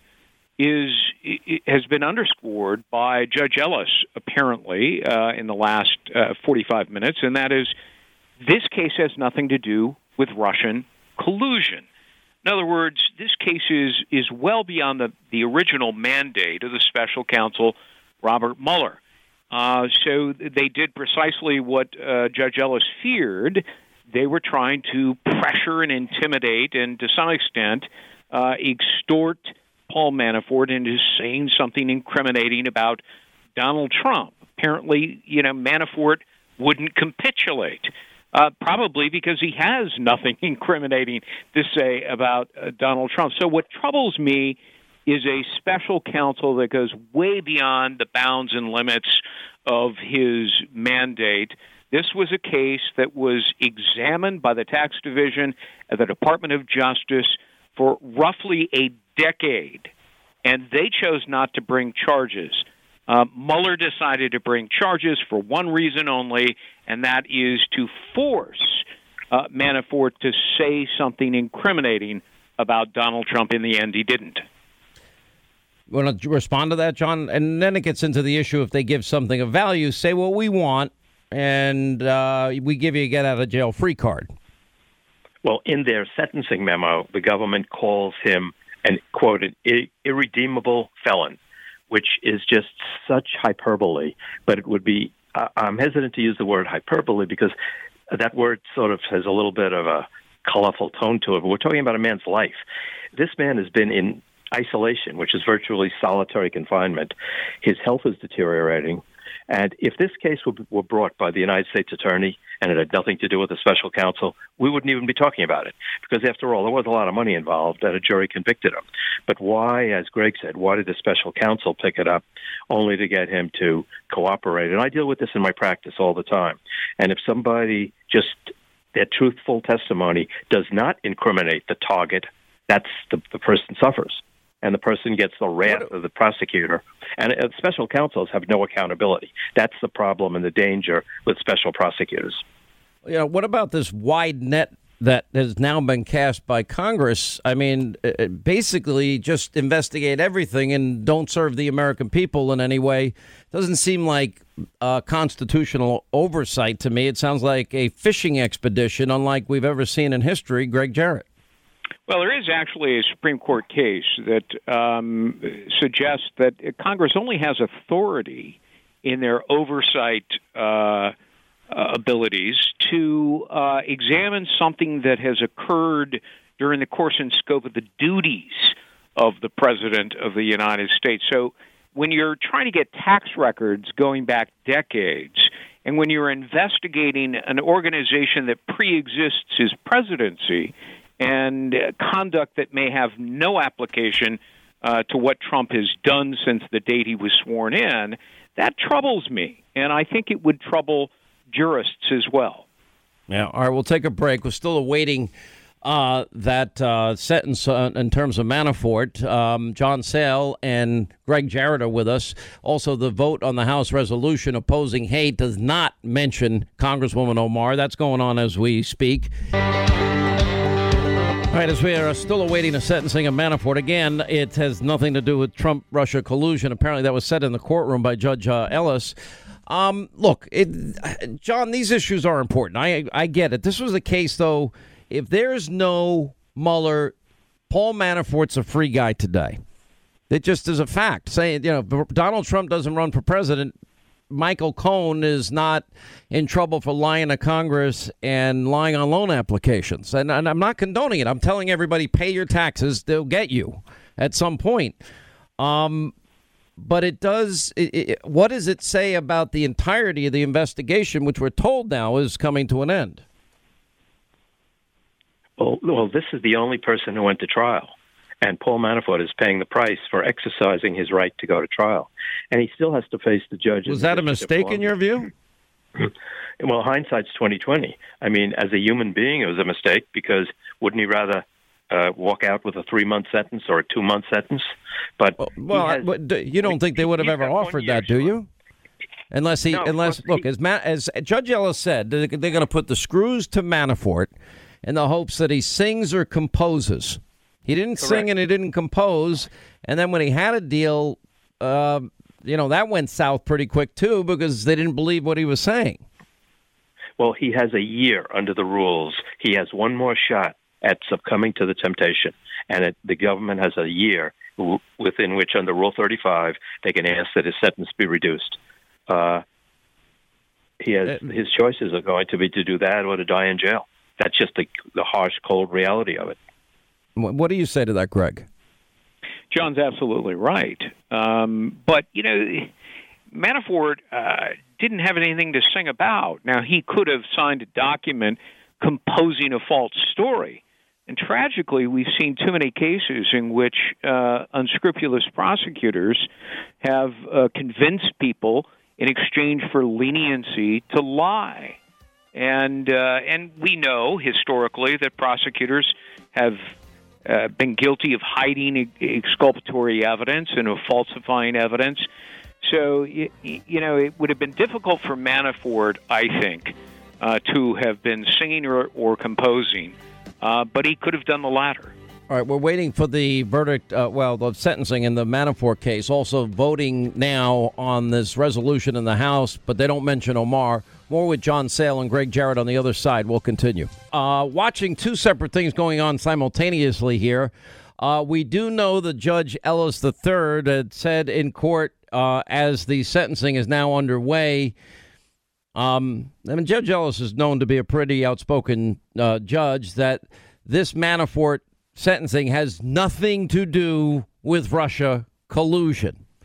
has been underscored by Judge Ellis, apparently, in the last 45 minutes, and that is this case has nothing to do with Russian collusion. In other words, this case is well beyond the original mandate of the special counsel, Robert Mueller. So they did precisely what Judge Ellis feared. They were trying to pressure and intimidate and, to some extent, extort Paul Manafort into saying something incriminating about Donald Trump. Apparently, Manafort wouldn't capitulate, probably because he has nothing incriminating to say about Donald Trump. So what troubles me is a special counsel that goes way beyond the bounds and limits of his mandate. This was a case that was examined by the tax division at the Department of Justice for roughly a decade, and they chose not to bring charges. Mueller decided to bring charges for one reason only, and that is to force Manafort to say something incriminating about Donald Trump. In the end, he didn't. Want to respond to that, John? And then it gets into the issue if they give something of value, say what we want, and we give you a get-out-of-jail-free card. Well, in their sentencing memo, the government calls him an, quote, an irredeemable felon, which is just such hyperbole. But it would be, I'm hesitant to use the word hyperbole because that word sort of has a little bit of a colorful tone to it. But we're talking about a man's life. This man has been in isolation, which is virtually solitary confinement. His health is deteriorating. And if this case were brought by the United States Attorney and it had nothing to do with the special counsel, we wouldn't even be talking about it. Because after all, there was a lot of money involved and a jury convicted him. But why, as Greg said, why did the special counsel pick it up only to get him to cooperate? And I deal with this in my practice all the time. And if somebody just, their truthful testimony does not incriminate the target, that's the person suffers. And the person gets the wrath of the prosecutor. And special counsels have no accountability. That's the problem and the danger with special prosecutors. What about this wide net that has now been cast by Congress? I mean, basically just investigate everything and don't serve the American people in any way. Doesn't seem like constitutional oversight to me. It sounds like a fishing expedition unlike we've ever seen in history. Greg Jarrett. Well, there is actually a Supreme Court case that suggests that Congress only has authority in their oversight abilities to examine something that has occurred during the course and scope of the duties of the President of the United States. So when you're trying to get tax records going back decades, and when you're investigating an organization that preexists his presidency, and conduct that may have no application to what Trump has done since the date he was sworn in, that troubles me. And I think it would trouble jurists as well. Yeah. All right, we'll take a break. We're still awaiting that sentence in terms of Manafort. John Sale and Greg Jarrett are with us. Also, the vote on the House resolution opposing hate does not mention Congresswoman Omar. That's going on as we speak. All right, as we are still awaiting the sentencing of Manafort, again, it has nothing to do with Trump-Russia collusion. Apparently, that was said in the courtroom by Judge Ellis. Look, John, these issues are important. I get it. This was a case, though, if there's no Mueller, Paul Manafort's a free guy today. It just is a fact. Saying, Donald Trump doesn't run for president, Michael Cohen is not in trouble for lying to Congress and lying on loan applications. And I'm not condoning it. I'm telling everybody, pay your taxes. They'll get you at some point. But it does. What does it say about the entirety of the investigation, which we're told now is coming to an end? Well, this is the only person who went to trial. And Paul Manafort is paying the price for exercising his right to go to trial. And he still has to face the judge. Was that a mistake in your view? Well, hindsight's 20/20. I mean, as a human being, it was a mistake because wouldn't he rather walk out with a 3-month sentence or a 2-month sentence? But you don't think they would have ever offered that, do you? Unless as Judge Ellis said, they're going to put the screws to Manafort in the hopes that he sings or composes. He didn't sing and he didn't compose. And then when he had a deal, that went south pretty quick, too, because they didn't believe what he was saying. Well, he has a year under the rules. He has one more shot at succumbing to the temptation. And the government has a year within which, under Rule 35, they can ask that his sentence be reduced. His choices are going to be to do that or to die in jail. That's just the harsh, cold reality of it. What do you say to that, Greg? John's absolutely right. But, Manafort didn't have anything to sing about. Now, he could have signed a document composing a false story. And tragically, we've seen too many cases in which unscrupulous prosecutors have convinced people in exchange for leniency to lie. And we know historically that prosecutors have been guilty of hiding exculpatory evidence and of falsifying evidence. So, it would have been difficult for Manafort, I think, to have been singing or composing, but he could have done the latter. All right, we're waiting for the verdict, the sentencing in the Manafort case. Also voting now on this resolution in the House, but they don't mention Omar. More with John Sale and Greg Jarrett on the other side. We'll continue. Watching two separate things going on simultaneously here. We do know that Judge Ellis III had said in court as the sentencing is now underway. Judge Ellis is known to be a pretty outspoken judge, that this Manafort sentencing has nothing to do with Russia collusion.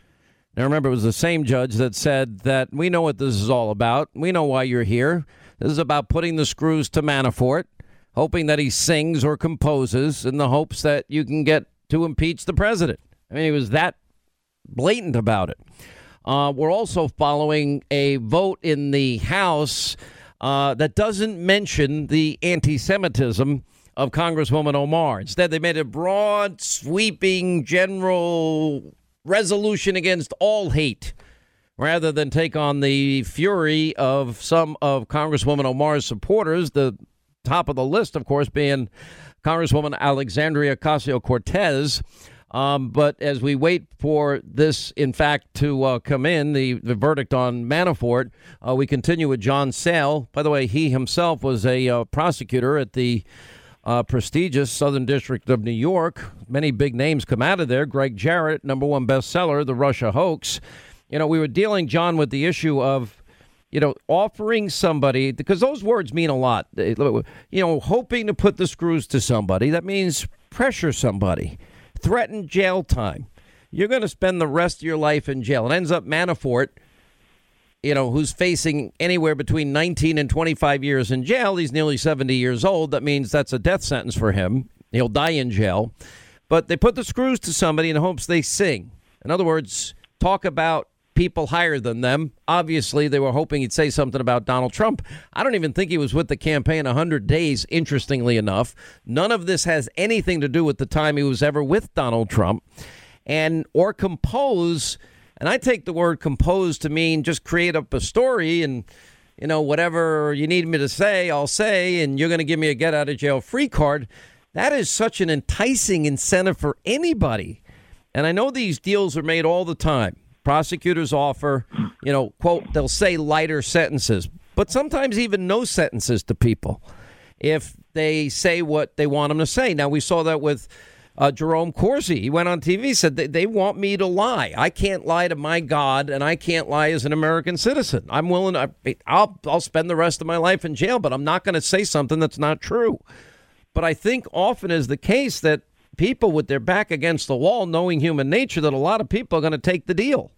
Now, remember, it was the same judge that said that we know what this is all about. We know why you're here. This is about putting the screws to Manafort, hoping that he sings or composes in the hopes that you can get to impeach the president. I mean, he was that blatant about it. We're also following a vote in the House that doesn't mention the anti-Semitism of Congresswoman Omar. Instead, they made a broad, sweeping, general resolution against all hate, rather than take on the fury of some of Congresswoman Omar's supporters. The top of the list, of course, being Congresswoman Alexandria Ocasio-Cortez. But as we wait for this, in fact, to come in, the verdict on Manafort, we continue with John Sale. By the way, he himself was a prosecutor at the prestigious Southern District of New York. Many big names come out of there. Greg Jarrett, #1 bestseller, The Russia Hoax. We were dealing, John, with the issue of, offering somebody, because those words mean a lot, hoping to put the screws to somebody. That means pressure somebody, threaten jail time. You're going to spend the rest of your life in jail. It ends up Manafort, who's facing anywhere between 19 and 25 years in jail. He's nearly 70 years old. That means that's a death sentence for him. He'll die in jail. But they put the screws to somebody in hopes they sing. In other words, talk about people higher than them. Obviously, they were hoping he'd say something about Donald Trump. I don't even think he was with the campaign 100 days, interestingly enough. None of this has anything to do with the time he was ever with Donald Trump. Or compose. And I take the word compose to mean just create up a story and, whatever you need me to say, I'll say, and you're going to give me a get out of jail free card. That is such an enticing incentive for anybody. And I know these deals are made all the time. Prosecutors offer, quote, they'll say lighter sentences, but sometimes even no sentences to people if they say what they want them to say. Now, we saw that with Jerome Corsi. He went on TV, said they want me to lie. I can't lie to my God, and I can't lie as an American citizen. I'm willing. I'll spend the rest of my life in jail, but I'm not going to say something that's not true. But I think often is the case that people with their back against the wall, knowing human nature, that a lot of people are going to take the deal.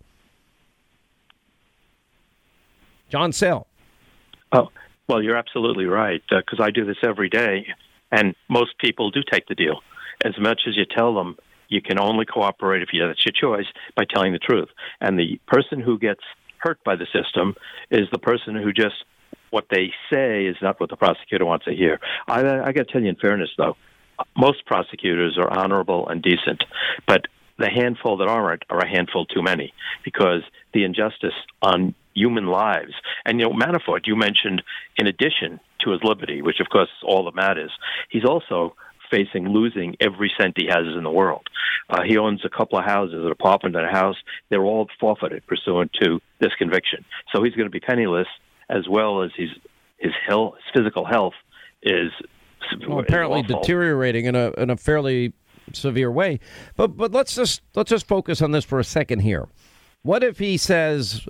John Sale. Oh, well, you're absolutely right, because I do this every day, and most people do take the deal. As much as you tell them you can only cooperate if that's your choice by telling the truth. And the person who gets hurt by the system is the person who just, what they say is not what the prosecutor wants to hear. I got to tell you in fairness, though, most prosecutors are honorable and decent, but the handful that aren't are a handful too many, because the injustice on human lives. And, Manafort, you mentioned, in addition to his liberty, which of course is all that matters, he's also facing losing every cent he has in the world. He owns a couple of houses, an apartment and a house. They're all forfeited pursuant to this conviction. So he's going to be penniless, as well as his physical health is apparently deteriorating in a fairly severe way. But let's just focus on this for a second here. What if he says,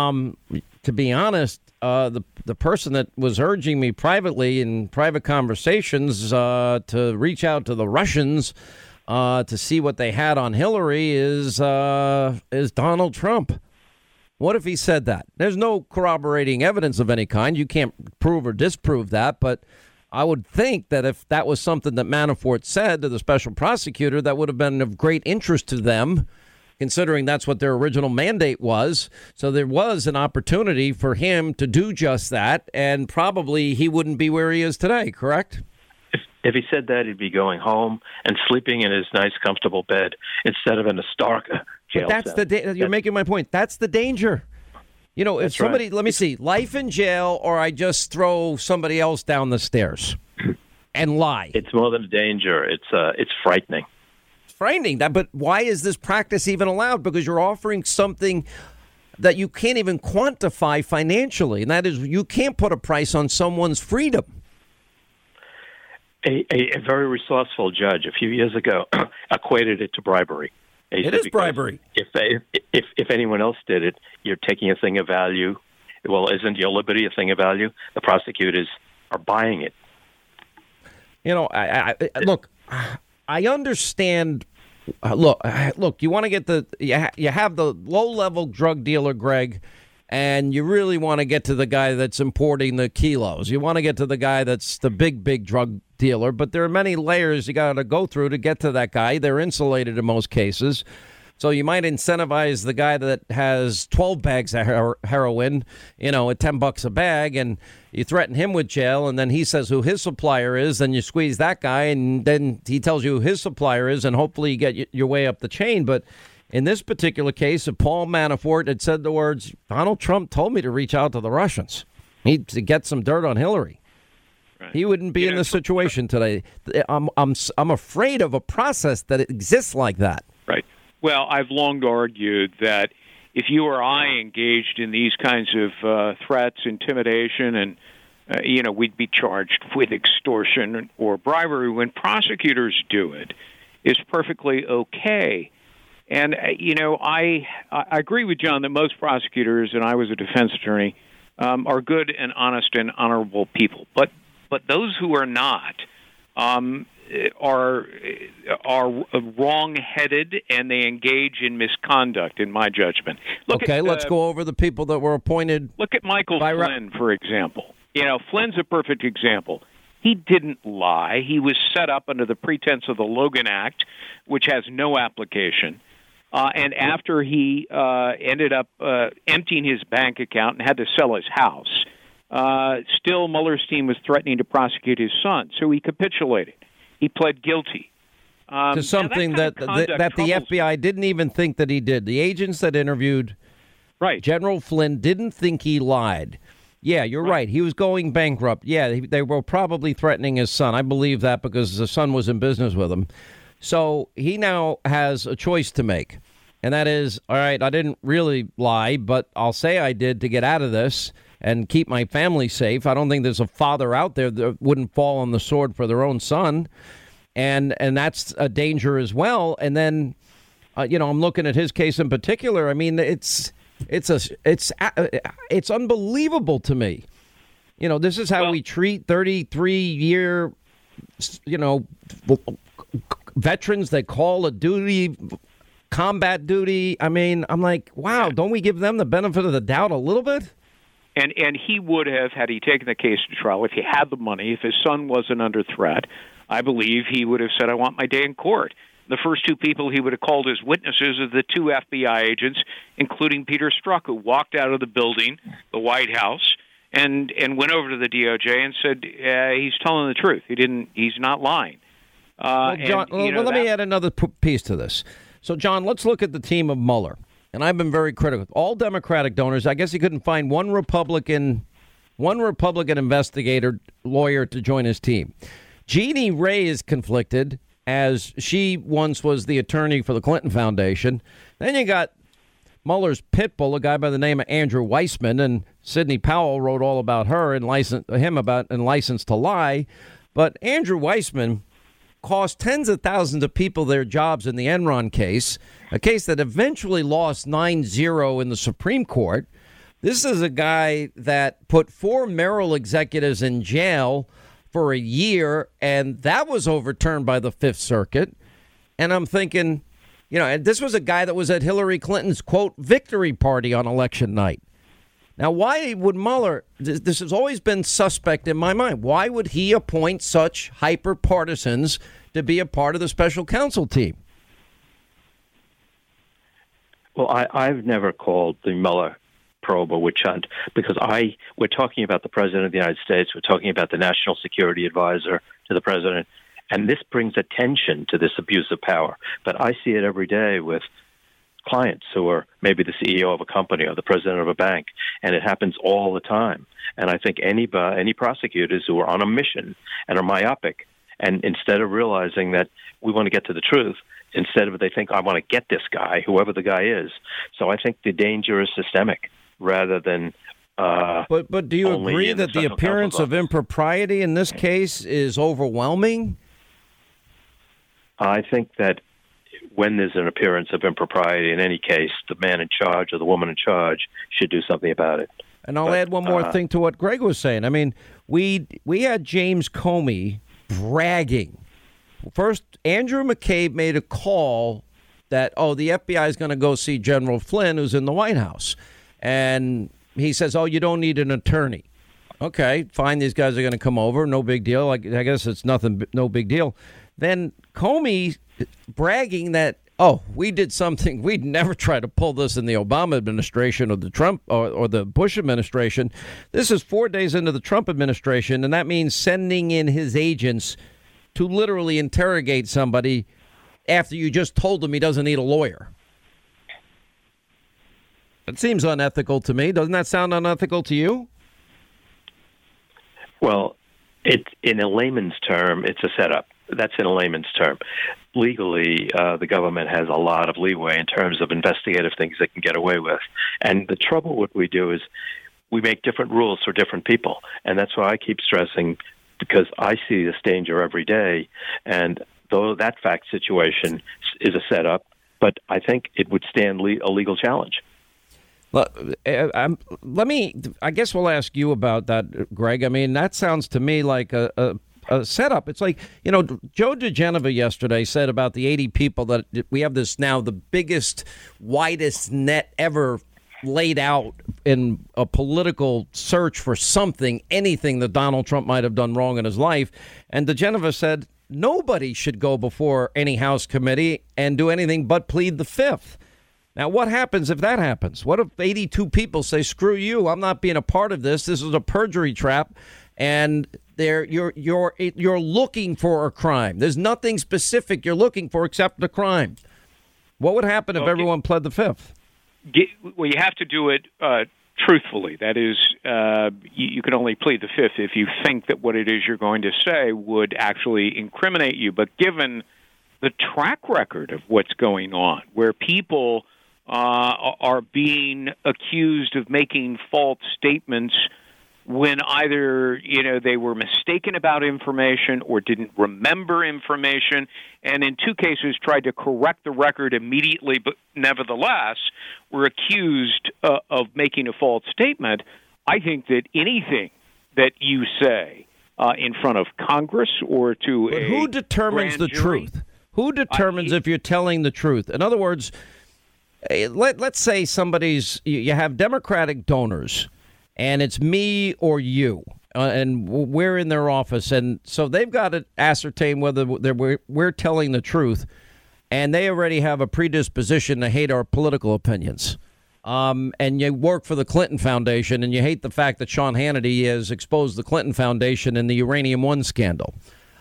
to be honest, the person that was urging me privately in private conversations to reach out to the Russians to see what they had on Hillary is Donald Trump? What if he said that? There's no corroborating evidence of any kind. You can't prove or disprove that. But I would think that if that was something that Manafort said to the special prosecutor, that would have been of great interest to them, considering that's what their original mandate was. So there was an opportunity for him to do just that, and probably he wouldn't be where he is today, correct? If he said that, he'd be going home and sleeping in his nice, comfortable bed instead of in a stark jail But that's cell. you're making my point. That's the danger. If That's somebody, right. Let me see, life in jail, or I just throw somebody else down the stairs and lie. It's more than a danger. It's frightening. Frightening that, but why is this practice even allowed? Because you're offering something that you can't even quantify financially, and that is you can't put a price on someone's freedom. A very resourceful judge a few years ago equated it to bribery. It is bribery. If anyone else did it, you're taking a thing of value. Well, isn't your liberty a thing of value? The prosecutors are buying it. Look, I understand Look, you want to get you have the low-level drug dealer, Greg, and you really want to get to the guy that's importing the kilos. You want to get to the guy that's the big drug dealer, but there are many layers you got to go through to get to that guy. They're insulated in most cases. So you might incentivize the guy that has 12 bags of heroin, at $10 a bag, and you threaten him with jail, and then he says who his supplier is, then you squeeze that guy, and then he tells you who his supplier is, and hopefully you get your way up the chain. But in this particular case, if Paul Manafort had said the words, Donald Trump told me to reach out to the Russians, to get some dirt on Hillary, right, he wouldn't be in this situation today. I'm afraid of a process that exists like that. Right. Well, I've long argued that if you or I engaged in these kinds of threats, intimidation, and, we'd be charged with extortion or bribery. When prosecutors do it, it's perfectly okay. And, I agree with John that most prosecutors, and I was a defense attorney, are good and honest and honorable people. But those who are not are wrong-headed, and they engage in misconduct, in my judgment. Let's go over the people that were appointed. Look at Michael Flynn, for example. Flynn's a perfect example. He didn't lie. He was set up under the pretense of the Logan Act, which has no application. And after he ended up emptying his bank account and had to sell his house, still Mueller's team was threatening to prosecute his son, so he capitulated. He pled guilty to something that the FBI didn't even think that he did. The agents that interviewed General Flynn didn't think he lied. Yeah, you're right. He was going bankrupt. Yeah, they were probably threatening his son. I believe that because the son was in business with him. So he now has a choice to make, and that is, all right, I didn't really lie, but I'll say I did to get out of this and keep my family safe. I don't think there's a father out there that wouldn't fall on the sword for their own son. And that's a danger as well. And then, I'm looking at his case in particular. I mean, it's unbelievable to me. This is how we treat 33-year, veterans that call a duty, combat duty. I mean, I'm like, wow, don't we give them the benefit of the doubt a little bit? And he would have, had he taken the case to trial, if he had the money, if his son wasn't under threat, I believe he would have said, I want my day in court. The first two people he would have called as witnesses are the two FBI agents, including Peter Strzok, who walked out of the building, the White House, and went over to the DOJ and said, he's telling the truth. He's not lying. John, let me add another piece to this. So, John, let's look at the team of Mueller. And I've been very critical. All Democratic donors. I guess he couldn't find one Republican investigator lawyer to join his team. Jeannie Ray is conflicted, as she once was the attorney for the Clinton Foundation. Then you got Mueller's pit bull, a guy by the name of Andrew Weissman, and Sidney Powell wrote all about her and licensed to lie. But Andrew Weissman cost tens of thousands of people their jobs in the Enron case, a case that eventually lost 9-0 in the Supreme Court. This is a guy that put 4 Merrill executives in jail for a year, and that was overturned by the Fifth Circuit. And I'm thinking, and this was a guy that was at Hillary Clinton's, quote, victory party on election night. Now, why would Mueller, this has always been suspect in my mind, why would he appoint such hyper-partisans to be a part of the special counsel team? Well, I've never called the Mueller probe a witch hunt because we're talking about the President of the United States. We're talking about the National Security Advisor to the President. And this brings attention to this abuse of power. But I see it every day with clients who are maybe the CEO of a company or the president of a bank, and it happens all the time. And I think any prosecutors who are on a mission and are myopic, and instead of realizing that we want to get to the truth, instead of they think, I want to get this guy, whoever the guy is. So I think the danger is systemic rather than But do you agree that the appearance of impropriety in this case is overwhelming? I think that when there's an appearance of impropriety in any case, the man in charge or the woman in charge should do something about it. And I'll add one more thing to what Greg was saying. I mean, we had James Comey bragging First, Andrew McCabe made a call that, the FBI is going to go see General Flynn, who's in the White House. And he says, you don't need an attorney. Okay, fine. These guys are going to come over. No big deal. I guess it's no big deal. Then Comey bragging that, we did something. We'd never try to pull this in the Obama administration or the Trump or the Bush administration. This is 4 days into the Trump administration, and that means sending in his agents to literally interrogate somebody after you just told him he doesn't need a lawyer. It seems unethical to me. Doesn't that sound unethical to you? Well, in a layman's term, it's a setup. That's in a layman's term. Legally, the government has a lot of leeway in terms of investigative things they can get away with. And the trouble what we do is we make different rules for different people. And that's why I keep stressing, because I see this danger every day. And though that fact situation is a setup, but I think it would stand a legal challenge. I guess we'll ask you about that, Greg. I mean, that sounds to me like a setup. It's like, Joe DeGenova yesterday said about the 80 people that we have this now, the biggest, widest net ever laid out in a political search for anything that Donald Trump might have done wrong in his life. And DeGenova said nobody should go before any House committee and do anything but plead the Fifth. Now, what happens if that happens? What if 82 people say, screw you, I'm not being a part of this. This is a perjury trap. And you're looking for a crime. There's nothing specific you're looking for except the crime. What would happen if everyone pled the Fifth? Well, you have to do it truthfully. That is, you can only plead the Fifth if you think that what it is you're going to say would actually incriminate you. But given the track record of what's going on, where people are being accused of making false statements when either, they were mistaken about information or didn't remember information, and in two cases tried to correct the record immediately, but nevertheless were accused of making a false statement, I think that anything that you say in front of Congress or to but who determines the truth? Who determines if you're telling the truth? In other words, let's say you have Democratic donors, and it's me or you, and we're in their office, and so they've got to ascertain whether we're telling the truth, and they already have a predisposition to hate our political opinions. And you work for the Clinton Foundation, and you hate the fact that Sean Hannity has exposed the Clinton Foundation in the Uranium One scandal.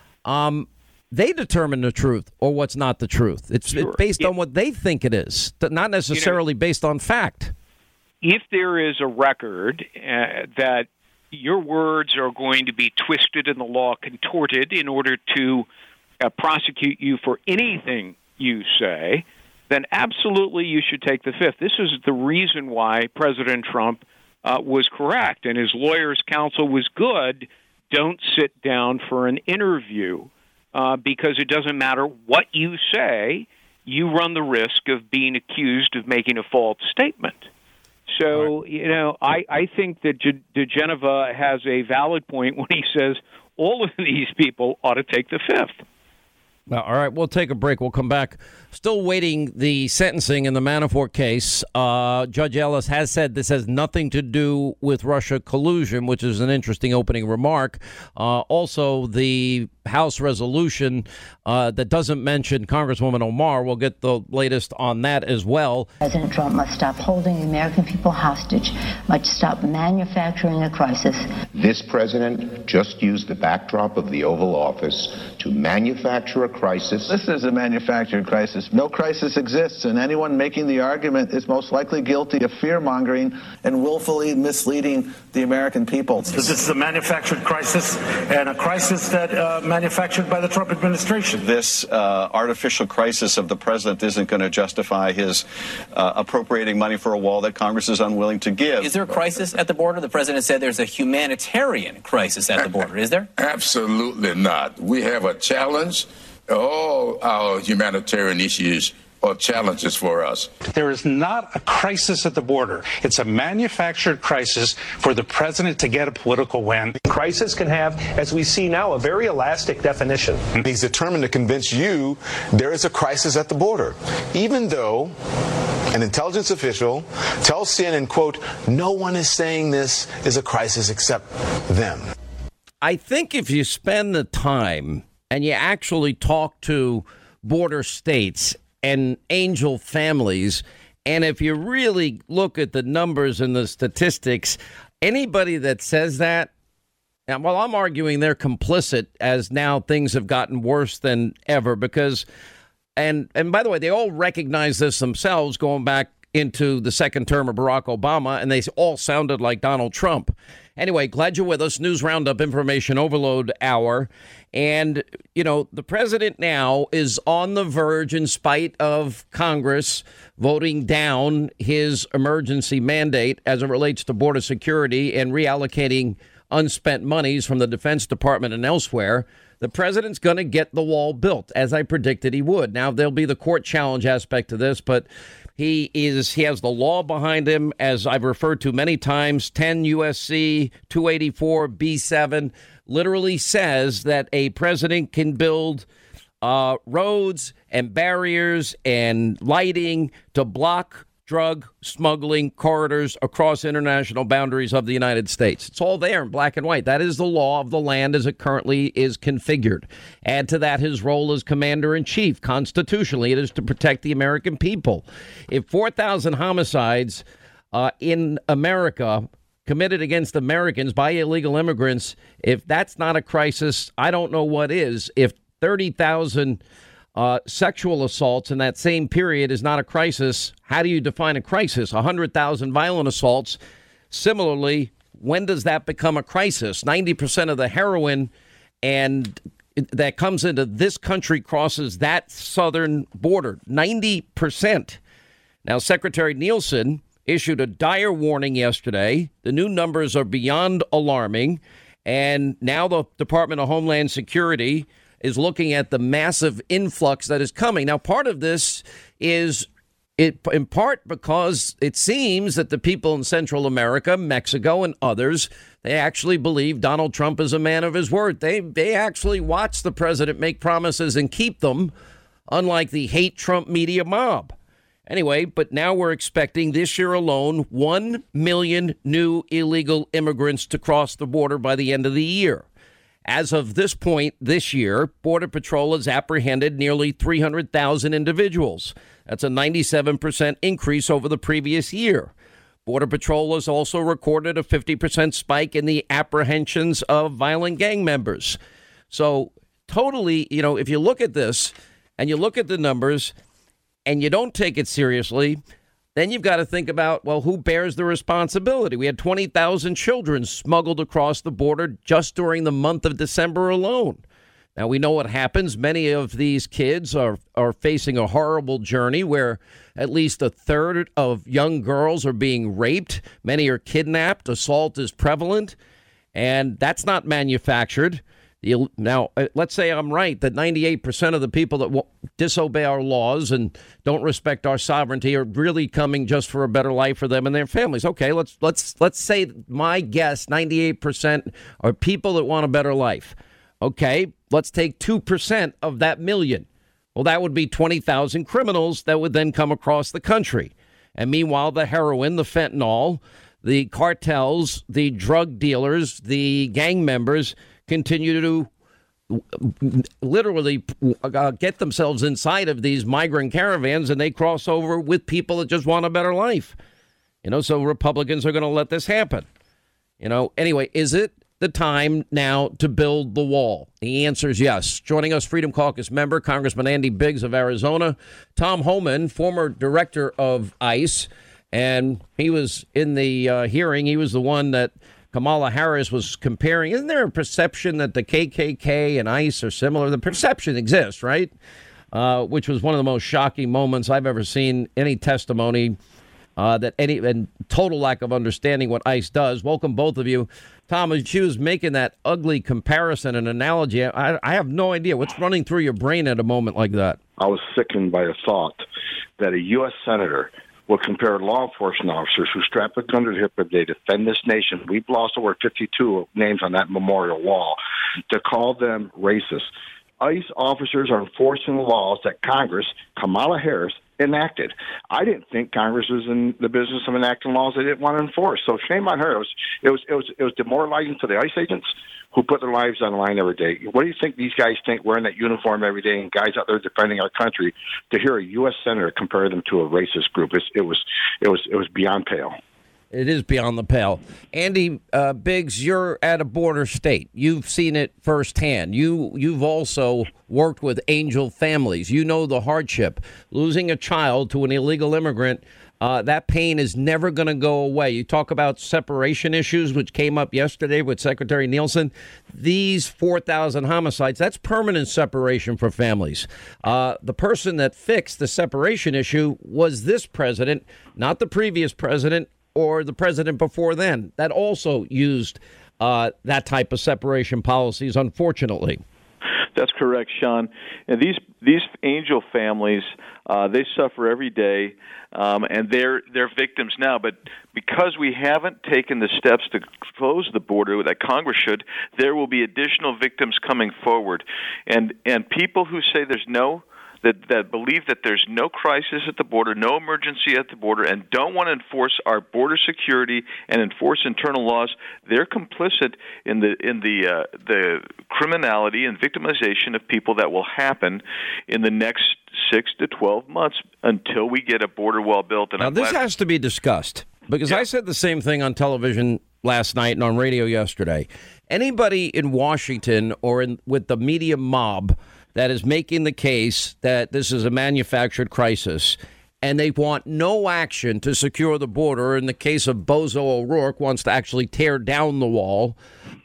They determine the truth or what's not the truth. It's based on what they think it is, not necessarily based on fact. If there is a record that your words are going to be twisted and the law contorted in order to prosecute you for anything you say, then absolutely you should take the Fifth. This is the reason why President Trump was correct and his lawyer's counsel was good. Don't sit down for an interview because it doesn't matter what you say, you run the risk of being accused of making a false statement. So, I think that DeGenova has a valid point when he says all of these people ought to take the Fifth. All right, we'll take a break. We'll come back. Still waiting the sentencing in the Manafort case. Judge Ellis has said this has nothing to do with Russia collusion, which is an interesting opening remark. Also, the House resolution that doesn't mention Congresswoman Omar. We'll get the latest on that as well. President Trump must stop holding the American people hostage, must stop manufacturing a crisis. This president just used the backdrop of the Oval Office to manufacture a crisis. This is a manufactured crisis. No crisis exists, and anyone making the argument is most likely guilty of fear-mongering and willfully misleading the American people. This is a manufactured crisis, and a crisis that manufactured by the Trump administration. This artificial crisis of the president isn't going to justify his appropriating money for a wall that Congress is unwilling to give. Is there a crisis at the border? The president said there's a humanitarian crisis at the border. Is there? Absolutely not. We have a challenge. All our humanitarian issues or challenges for us. There is not a crisis at the border. It's a manufactured crisis for the president to get a political win. Crisis can have, as we see now, a very elastic definition. He's determined to convince you there is a crisis at the border, even though an intelligence official tells CNN, quote, no one is saying this is a crisis except them. I think if you spend the time and you actually talk to border states and angel families, and if you really look at the numbers and the statistics, anybody that says that, and well, I'm arguing they're complicit as now things have gotten worse than ever because, and by the way, they all recognize this themselves going back into the second term of Barack Obama, and they all sounded like Donald Trump. Anyway, glad you're with us. News Roundup, Information Overload Hour. And, you know, the president now is on the verge, in spite of Congress voting down his emergency mandate as it relates to border security and reallocating unspent monies from the Defense Department and elsewhere. The president's going to get the wall built, as I predicted he would. Now, there'll be the court challenge aspect to this, but he has the law behind him, as I've referred to many times. 10 U.S.C. 284 B7 literally says that a president can build roads and barriers and lighting to block drug smuggling corridors across international boundaries of the United States. It's all there in black and white. That is the law of the land as it currently is configured. Add to that his role as commander in chief. Constitutionally, it is to protect the American people. If 4,000 homicides in America committed against Americans by illegal immigrants, if that's not a crisis, I don't know what is. If 30,000 sexual assaults in that same period is not a crisis, how do you define a crisis? 100,000 violent assaults. Similarly, when does that become a crisis? 90% of the heroin and that comes into this country crosses that southern border. 90%. Now, Secretary Nielsen issued a dire warning yesterday. The new numbers are beyond alarming. And now the Department of Homeland Security is looking at the massive influx that is coming. Now, part of this is in part because it seems that the people in Central America, Mexico, and others, they actually believe Donald Trump is a man of his word. They actually watch the president make promises and keep them, unlike the hate Trump media mob. Anyway, but now we're expecting this year alone 1 million new illegal immigrants to cross the border by the end of the year. As of this point this year, Border Patrol has apprehended nearly 300,000 individuals. That's a 97% increase over the previous year. Border Patrol has also recorded a 50% spike in the apprehensions of violent gang members. So totally, you know, if you look at this and you look at the numbers and you don't take it seriously, then you've got to think about, well, who bears the responsibility? We had 20,000 children smuggled across the border just during the month of December alone. Now, we know what happens. Many of these kids are facing a horrible journey where at least a third of young girls are being raped. Many are kidnapped. Assault is prevalent, and that's not manufactured. Now, let's say I'm right that 98% of the people that disobey our laws and don't respect our sovereignty are really coming just for a better life for them and their families. Okay, let's say my guess 98% are people that want a better life. Okay, let's take 2% of that million. Well, that would be 20,000 criminals that would then come across the country. And meanwhile, the heroin, the fentanyl, the cartels, the drug dealers, the gang members continue to literally get themselves inside of these migrant caravans, and they cross over with people that just want a better life. You know, so Republicans are going to let this happen. You know, anyway, is it the time now to build the wall? The answer is yes. Joining us, Freedom Caucus member, Congressman Andy Biggs of Arizona, Tom Homan, former director of ICE, and he was in the hearing. He was the one that Kamala Harris was comparing. Isn't there a perception that the KKK and ICE are similar? The perception exists, right? Which was one of the most shocking moments I've ever seen any testimony and total lack of understanding what ICE does. Welcome, both of you. Tom, as she was making that ugly comparison and analogy, I have no idea what's running through your brain at a moment like that. I was sickened by the thought that a U.S. senator will compare law enforcement officers who strap a gun to the hip if they defend this nation. We've lost over 52 names on that memorial wall, to call them racist. ICE officers are enforcing the laws that Congress, Kamala Harris, enacted. I didn't think Congress was in the business of enacting laws they didn't want to enforce. So shame on her. It was demoralizing to the ICE agents who put their lives on the line every day. What do you think these guys think wearing that uniform every day and guys out there defending our country? To hear a U.S. senator compare them to a racist group, it was beyond pale. It is beyond the pale. Andy Biggs, you're at a border state. You've seen it firsthand. You've also worked with angel families. You know the hardship. Losing a child to an illegal immigrant, that pain is never going to go away. You talk about separation issues, which came up yesterday with Secretary Nielsen. These 4,000 homicides, that's permanent separation for families. The person that fixed the separation issue was this president, not the previous president or the president before then, that also used that type of separation policies, unfortunately. That's correct, Sean. And these angel families, they suffer every day, and they're victims now. But because we haven't taken the steps to close the border that Congress should, there will be additional victims coming forward. And people who say there's no that believe that there's no crisis at the border, no emergency at the border, and don't want to enforce our border security and enforce internal laws, they're complicit in the criminality and victimization of people that will happen in the next 6 to 12 months until we get a border wall built. And now, this has to be discussed, because I said the same thing on television last night and on radio yesterday. Anybody in Washington or with the media mob that is making the case that this is a manufactured crisis and they want no action to secure the border, in the case of Bozo O'Rourke wants to actually tear down the wall,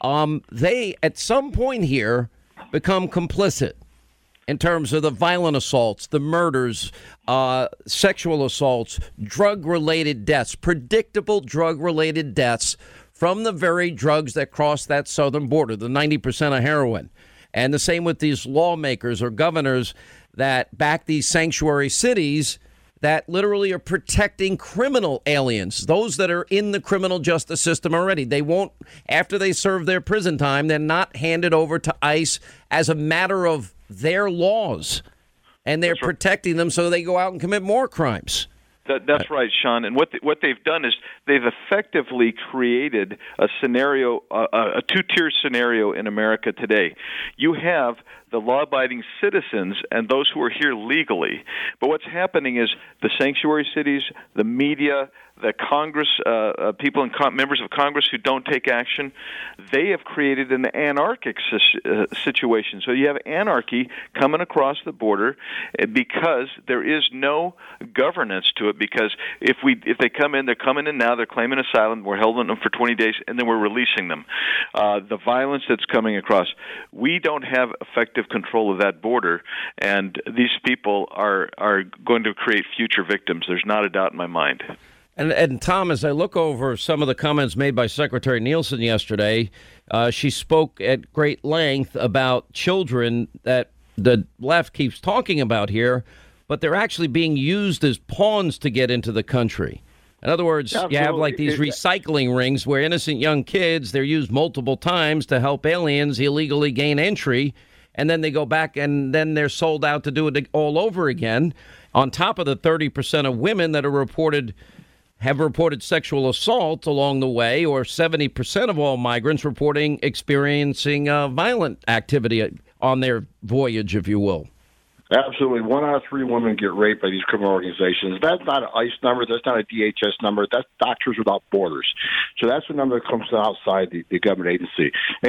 they at some point here become complicit in terms of the violent assaults, the murders, sexual assaults, drug-related deaths, predictable drug-related deaths from the very drugs that cross that southern border, the 90% of heroin. And the same with these lawmakers or governors that back these sanctuary cities that literally are protecting criminal aliens, those that are in the criminal justice system already. They won't, after they serve their prison time, they're not handed over to ICE as a matter of their laws. And they're protecting them so they go out and commit more crimes. That's right, Sean. And what they've done is they've effectively created a scenario, a two-tier scenario in America today. You have the law-abiding citizens and those who are here legally. But what's happening is the sanctuary cities, the media, the Congress, people and members of Congress who don't take action, they have created an anarchic situation. So you have anarchy coming across the border because there is no governance to it. Because if they come in, they're coming in now, they're claiming asylum, we're holding them for 20 days, and then we're releasing them. The violence that's coming across, we don't have effective control of that border, and these people are going to create future victims. There's not a doubt in my mind. And Tom, as I look over some of the comments made by Secretary Nielsen yesterday, she spoke at great length about children that the left keeps talking about here, but they're actually being used as pawns to get into the country. In other words, You have like these recycling rings where innocent young kids, they're used multiple times to help aliens illegally gain entry, and then they go back and then they're sold out to do it all over again, on top of the 30% of women that are have reported sexual assault along the way, or 70% of all migrants reporting experiencing violent activity on their voyage, if you will. Absolutely. 1 out of 3 women get raped by these criminal organizations. That's not an ICE number. That's not a DHS number. That's Doctors Without Borders. So that's the number that comes outside the government agency.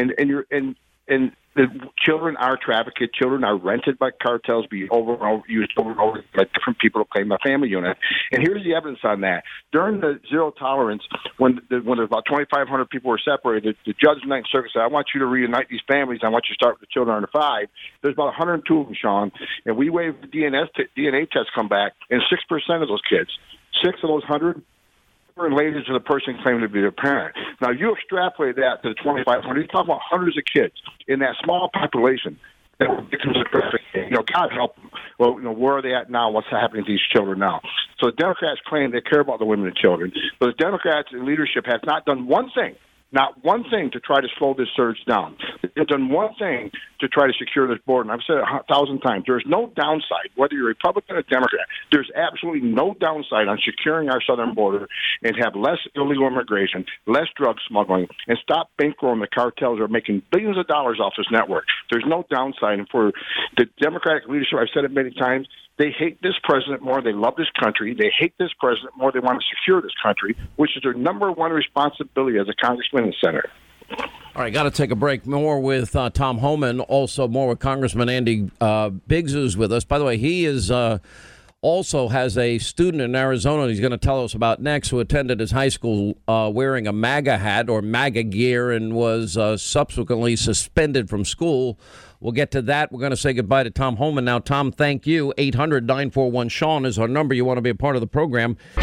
And the children are trafficked. Children are rented by cartels, used over and over by different people to claim a family unit. And here's the evidence on that. During the zero tolerance, when there's about 2,500 people were separated, the judge in the Ninth Circuit said, I want you to reunite these families. I want you to start with the children under 5. There's about 102 of them, Sean. And we waive the DNA tests come back, and 6% of those kids, 6 of those 100, related to the person claiming to be their parent. Now, you extrapolate that to the 2,500. You're talking about hundreds of kids in that small population that were victims of trafficking. God help them. Well, where are they at now? What's happening to these children now? So the Democrats claim they care about the women and children, but the Democrats in leadership have not done one thing. Not one thing to try to slow this surge down. They've done one thing to try to secure this border. And I've said it 1,000 times. There's no downside, whether you're Republican or Democrat. There's absolutely no downside on securing our southern border and have less illegal immigration, less drug smuggling, and stop bankrolling the cartels who are making billions of dollars off this network. There's no downside. And for the Democratic leadership, I've said it many times, they hate this president more. They love this country. They hate this president more. They want to secure this country, which is their number one responsibility as a congressman and senator. All right, got to take a break. More with Tom Homan, also more with Congressman Andy Biggs, who's with us. By the way, he is also has a student in Arizona he's going to tell us about next who attended his high school wearing a MAGA hat or MAGA gear and was subsequently suspended from school. We'll get to that. We're going to say goodbye to Tom Homan now. Tom, thank you. 800-941-SEAN is our number. You want to be a part of the program. All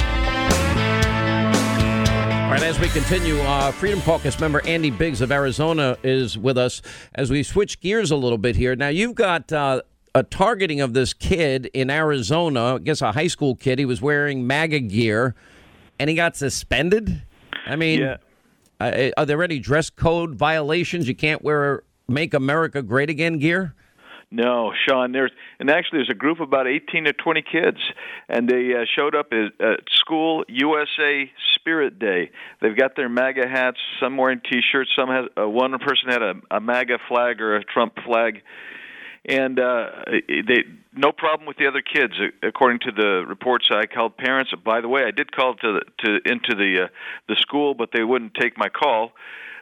right, as we continue, Freedom Caucus member Andy Biggs of Arizona is with us as we switch gears a little bit here. Now, you've got a targeting of this kid in Arizona, I guess a high school kid. He was wearing MAGA gear, and he got suspended? I mean, are there any dress code violations? You can't wear Make America Great Again gear? No, Sean. There's a group of about 18 to 20 kids, and they showed up at school USA Spirit Day. They've got their MAGA hats. Some wearing T-shirts. Some has one person had a MAGA flag or a Trump flag, and they no problem with the other kids, according to the reports. I called parents. By the way, I did call into the school, but they wouldn't take my call.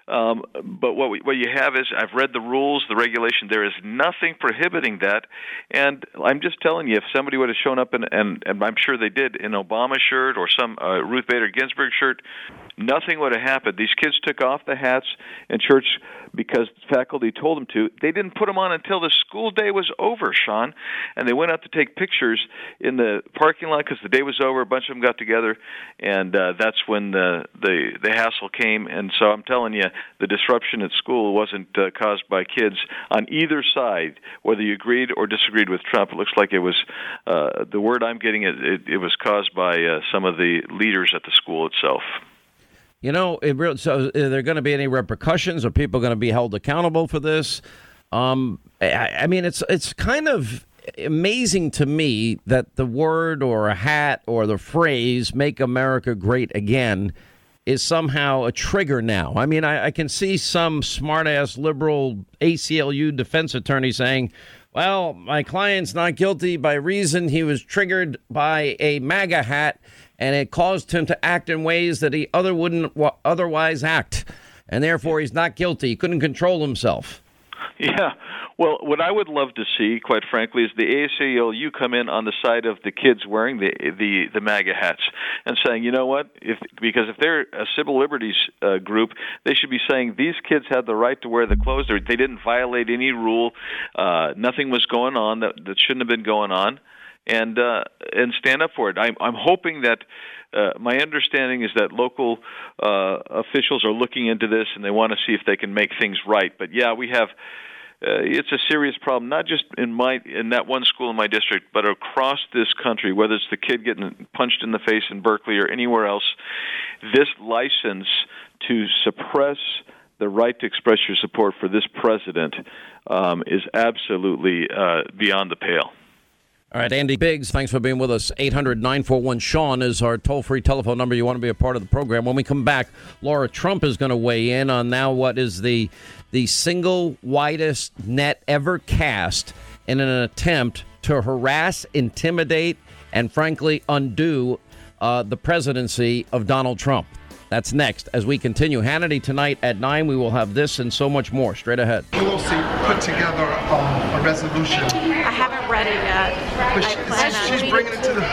But what you have is, I've read the rules, the regulation. There is nothing prohibiting that. And I'm just telling you, if somebody would have shown up and I'm sure they did, in an Obama shirt or some Ruth Bader Ginsburg shirt, nothing would have happened. These kids took off the hats in church because faculty told them to. They didn't put them on until the school day was over, Sean. And they went out to take pictures in the parking lot because the day was over. A bunch of them got together, and that's when the hassle came. And so I'm telling you, the disruption at school wasn't caused by kids on either side, whether you agreed or disagreed with Trump. It looks like it was, the word I'm getting, it was caused by some of the leaders at the school itself. So are there going to be any repercussions? Are people going to be held accountable for this? I mean, it's kind of amazing to me that the word or a hat or the phrase "Make America Great Again" is somehow a trigger now. I mean, I can see some smart-ass liberal ACLU defense attorney saying, well, my client's not guilty by reason he was triggered by a MAGA hat, and it caused him to act in ways that he wouldn't otherwise act, and therefore he's not guilty. He couldn't control himself. Yeah. Well, what I would love to see, quite frankly, is the ACLU come in on the side of the kids wearing the MAGA hats and saying, you know what, because if they're a civil liberties group, they should be saying these kids had the right to wear the clothes. They didn't violate any rule. Nothing was going on that shouldn't have been going on, and stand up for it. I'm hoping that. My understanding is that local officials are looking into this, and they want to see if they can make things right. But yeah, we have. It's a serious problem, not just in that one school in my district, but across this country. Whether it's the kid getting punched in the face in Berkeley or anywhere else, this license to suppress the right to express your support for this president is absolutely beyond the pale. All right, Andy Biggs, thanks for being with us. 800-941-SEAN is our toll-free telephone number. You want to be a part of the program. When we come back, Laura Trump is going to weigh in on now what is the single widest net ever cast in an attempt to harass, intimidate, and frankly undo the presidency of Donald Trump. That's next as we continue. Hannity tonight at 9. We will have this and so much more straight ahead. Pelosi put together a resolution. I haven't read it yet. But she's bringing it to the.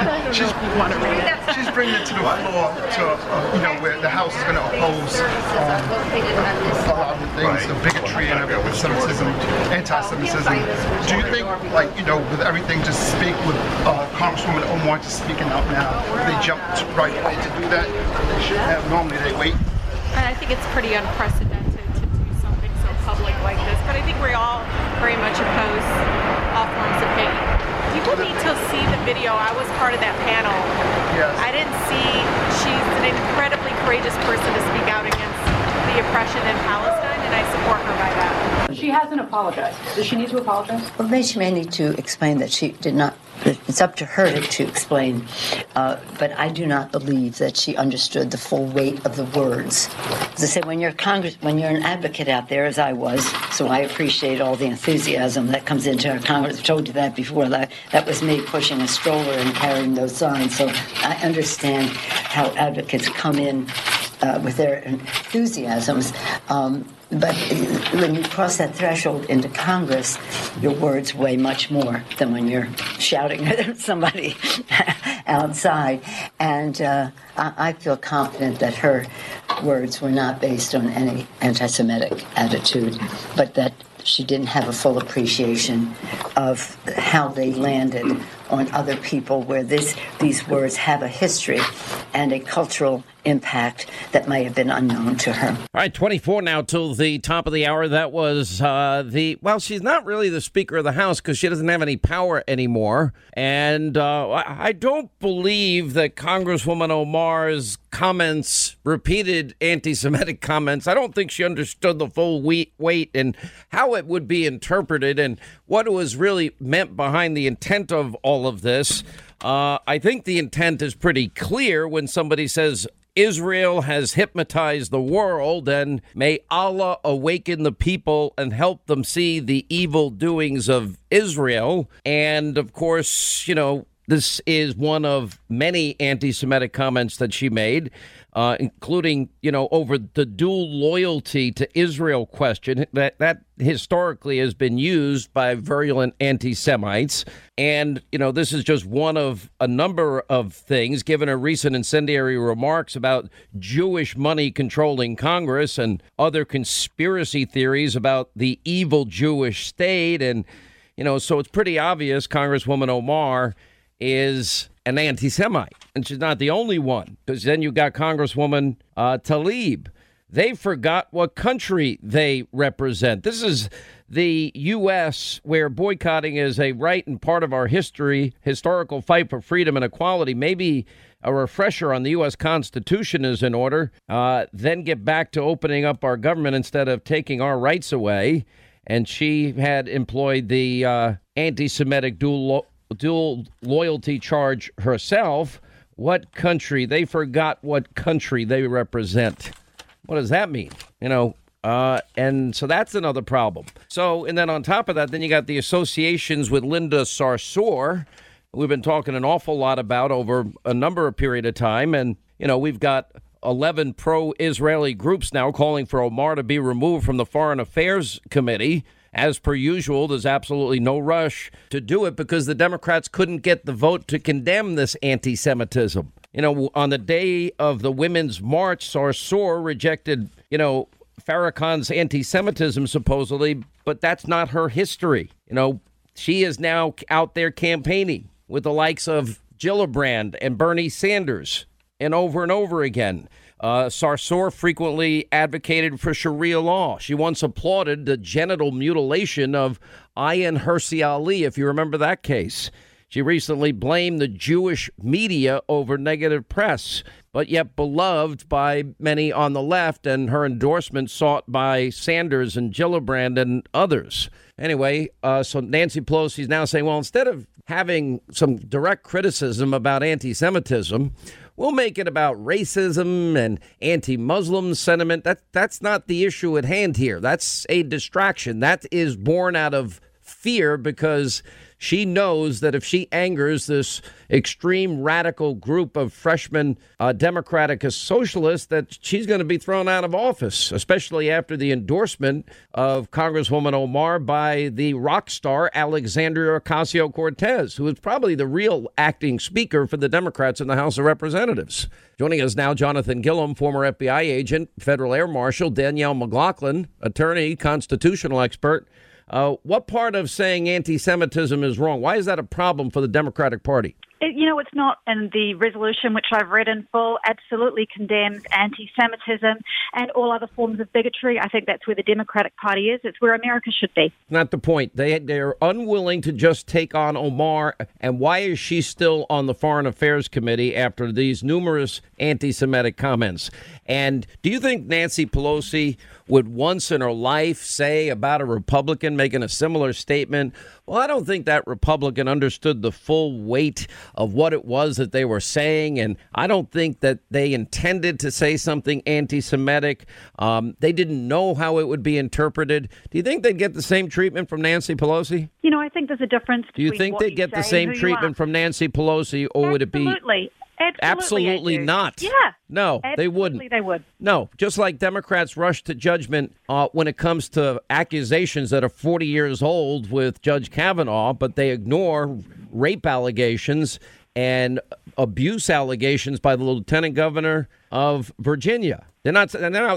She's bringing it to the floor to where the House is going to oppose a lot of the things, the bigotry and anti-Semitism. Do you think, with everything, just speak with Congresswoman Omar just speaking out now, they jump right away to do that? They should have. Normally they wait. I think it's pretty unprecedented to do something so public like this, but I think we're all very much oppose all forms of hate. People need to see the video. I was part of that panel. Yes. I didn't see. She's an incredibly courageous person to speak out against the oppression in Palestine, and I support her by that. She hasn't apologized. Does she need to apologize? Well, she may need to explain that she did not. It's up to her to explain, but I do not believe that she understood the full weight of the words. As I said, when you're an advocate out there, as I was, so I appreciate all the enthusiasm that comes into our Congress. I've told you that before. That was me pushing a stroller and carrying those signs. So I understand how advocates come in with their enthusiasms. But when you cross that threshold into Congress, your words weigh much more than when you're shouting at somebody outside. And I feel confident that her words were not based on any anti-Semitic attitude, but that she didn't have a full appreciation of how they landed on other people, where these words have a history and a cultural impact that may have been unknown to her. All right, 24 now till the top of the hour. That was she's not really the Speaker of the House because she doesn't have any power anymore. And I don't believe that Congresswoman Omar's comments, repeated anti-Semitic comments, I don't think she understood the full weight and how it would be interpreted and what was really meant behind the intent of all of this. I think the intent is pretty clear when somebody says Israel has hypnotized the world, and may Allah awaken the people and help them see the evil doings of Israel. And of course, this is one of many anti-Semitic comments that she made, including, over the dual loyalty to Israel question that historically has been used by virulent anti-Semites. And, this is just one of a number of things, given her recent incendiary remarks about Jewish money controlling Congress and other conspiracy theories about the evil Jewish state. And, so it's pretty obvious Congresswoman Omar is an anti-Semite, and she's not the only one, because then you got Congresswoman Tlaib. They forgot what country they represent. This is the U.S., where boycotting is a right and part of our historical fight for freedom and equality. Maybe a refresher on the U.S. Constitution is in order. Then get back to opening up our government instead of taking our rights away. And she had employed the anti-Semitic dual loyalty charge herself. What country? They forgot what country they represent. What does that mean? And so that's another problem. So, and then on top of that, then you got the associations with Linda Sarsour, we've been talking an awful lot about over a number of period of time. And, we've got 11 pro-Israeli groups now calling for Omar to be removed from the Foreign Affairs Committee. As per usual, there's absolutely no rush to do it because the Democrats couldn't get the vote to condemn this anti-Semitism. On the day of the Women's March, Sarsour rejected, Farrakhan's anti-Semitism, supposedly, but that's not her history. She is now out there campaigning with the likes of Gillibrand and Bernie Sanders, and over again. Sarsour frequently advocated for Sharia law. She once applauded the genital mutilation of Ayaan Hirsi Ali, if you remember that case. She recently blamed the Jewish media over negative press, but yet beloved by many on the left, and her endorsement sought by Sanders and Gillibrand and others. Anyway, so Nancy Pelosi is now saying, well, instead of having some direct criticism about anti-Semitism, we'll make it about racism and anti-Muslim sentiment. That's not the issue at hand here. That's a distraction. That is born out of fear because she knows that if she angers this extreme radical group of freshman Democratic socialists, that she's going to be thrown out of office, especially after the endorsement of Congresswoman Omar by the rock star Alexandria Ocasio-Cortez, who is probably the real acting speaker for the Democrats in the House of Representatives. Joining us now, Jonathan Gilliam, former FBI agent, federal air marshal, Danielle McLaughlin, attorney, constitutional expert. What part of saying anti-Semitism is wrong? Why is that a problem for the Democratic Party? It's not in the resolution, which I've read in full, absolutely condemns anti-Semitism and all other forms of bigotry. I think that's where the Democratic Party is. It's where America should be. Not the point. They're unwilling to just take on Omar. And why is she still on the Foreign Affairs Committee after these numerous anti-Semitic comments? And do you think Nancy Pelosi would once in her life say about a Republican making a similar statement, well, I don't think that Republican understood the full weight of what it was that they were saying, and I don't think that they intended to say something anti-Semitic. They didn't know how it would be interpreted. Do you think they'd get the same treatment from Nancy Pelosi? I think there's a difference. Do you think they'd get the same treatment from Nancy Pelosi, or would it be... Absolutely not. Yeah. No, they wouldn't. They would. No, just like Democrats rush to judgment when it comes to accusations that are 40 years old with Judge Kavanaugh, but they ignore rape allegations and abuse allegations by the lieutenant governor of Virginia. They're not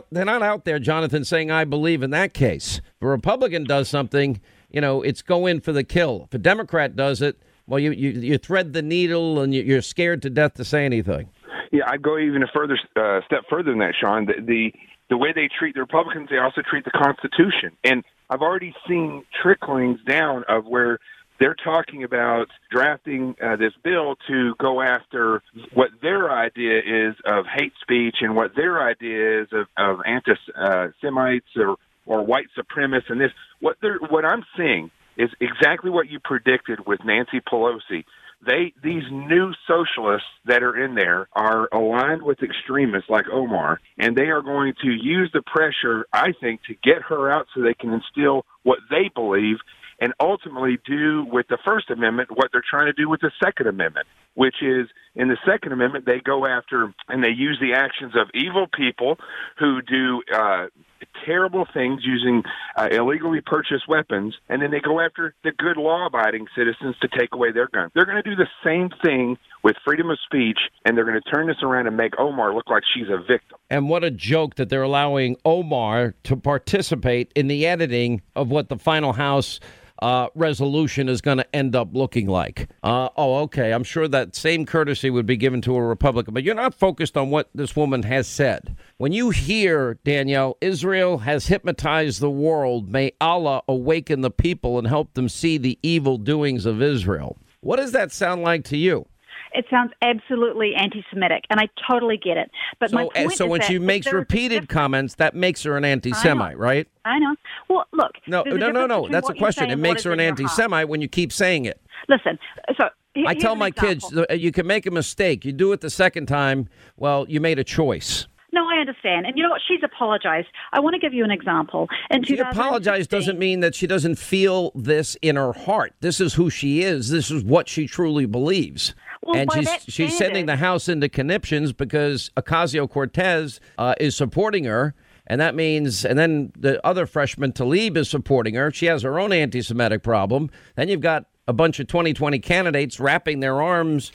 out there, Jonathan, saying, I believe in that case. If a Republican does something, it's go in for the kill. If a Democrat does it, well, you thread the needle and you're scared to death to say anything. Yeah, I'd go even a step further than that, Sean. The way they treat the Republicans, they also treat the Constitution. And I've already seen tricklings down of where they're talking about drafting this bill to go after what their idea is of hate speech and what their idea is of anti-Semites or white supremacists. And what I'm seeing is exactly what you predicted with Nancy Pelosi. These new socialists that are in there are aligned with extremists like Omar, and they are going to use the pressure, I think, to get her out so they can instill what they believe and ultimately do with the First Amendment what they're trying to do with the Second Amendment, which is in the Second Amendment they go after and they use the actions of evil people who do terrible things using illegally purchased weapons, and then they go after the good law-abiding citizens to take away their guns. They're going to do the same thing with freedom of speech, and they're going to turn this around and make Omar look like she's a victim. And what a joke that they're allowing Omar to participate in the editing of what the final House resolution is going to end up looking like. Okay. I'm sure that same courtesy would be given to a Republican, but you're not focused on what this woman has said. When you hear, Danielle, Israel has hypnotized the world, may Allah awaken the people and help them see the evil doings of Israel. What does that sound like to you? It sounds absolutely anti-Semitic, and I totally get it. But my point so when she makes repeated comments, that makes her an anti-Semite, right? I know. Well, look. No. That's a question. It makes her an anti-Semite when you keep saying it. Listen, so I tell my kids, you can make a mistake. You do it the second time, well, you made a choice. No, I understand. And you know what? She's apologized. I want to give you an example. She apologized doesn't mean that she doesn't feel this in her heart. This is who she is. This is what she truly believes. Well, and she's sending the House into conniptions because Ocasio-Cortez is supporting her. And that means, and then the other freshman, Tlaib, is supporting her. She has her own anti-Semitic problem. Then you've got a bunch of 2020 candidates wrapping their arms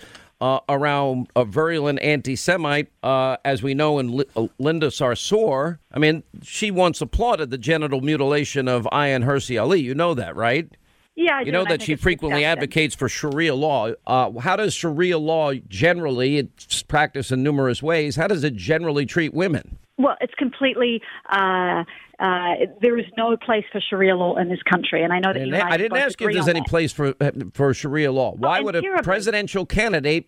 around a virulent anti-Semite, as we know in Linda Sarsour. I mean, she once applauded the genital mutilation of Ayaan Hirsi Ali. You know that, right? Yeah, I do. You know that she frequently advocates for Sharia law. How does Sharia law generally, it's practiced in numerous ways, how does it generally treat women? Well, it's completely, there is no place for Sharia law in this country. And I know that I didn't ask you if there's any place for Sharia law. Why would a presidential candidate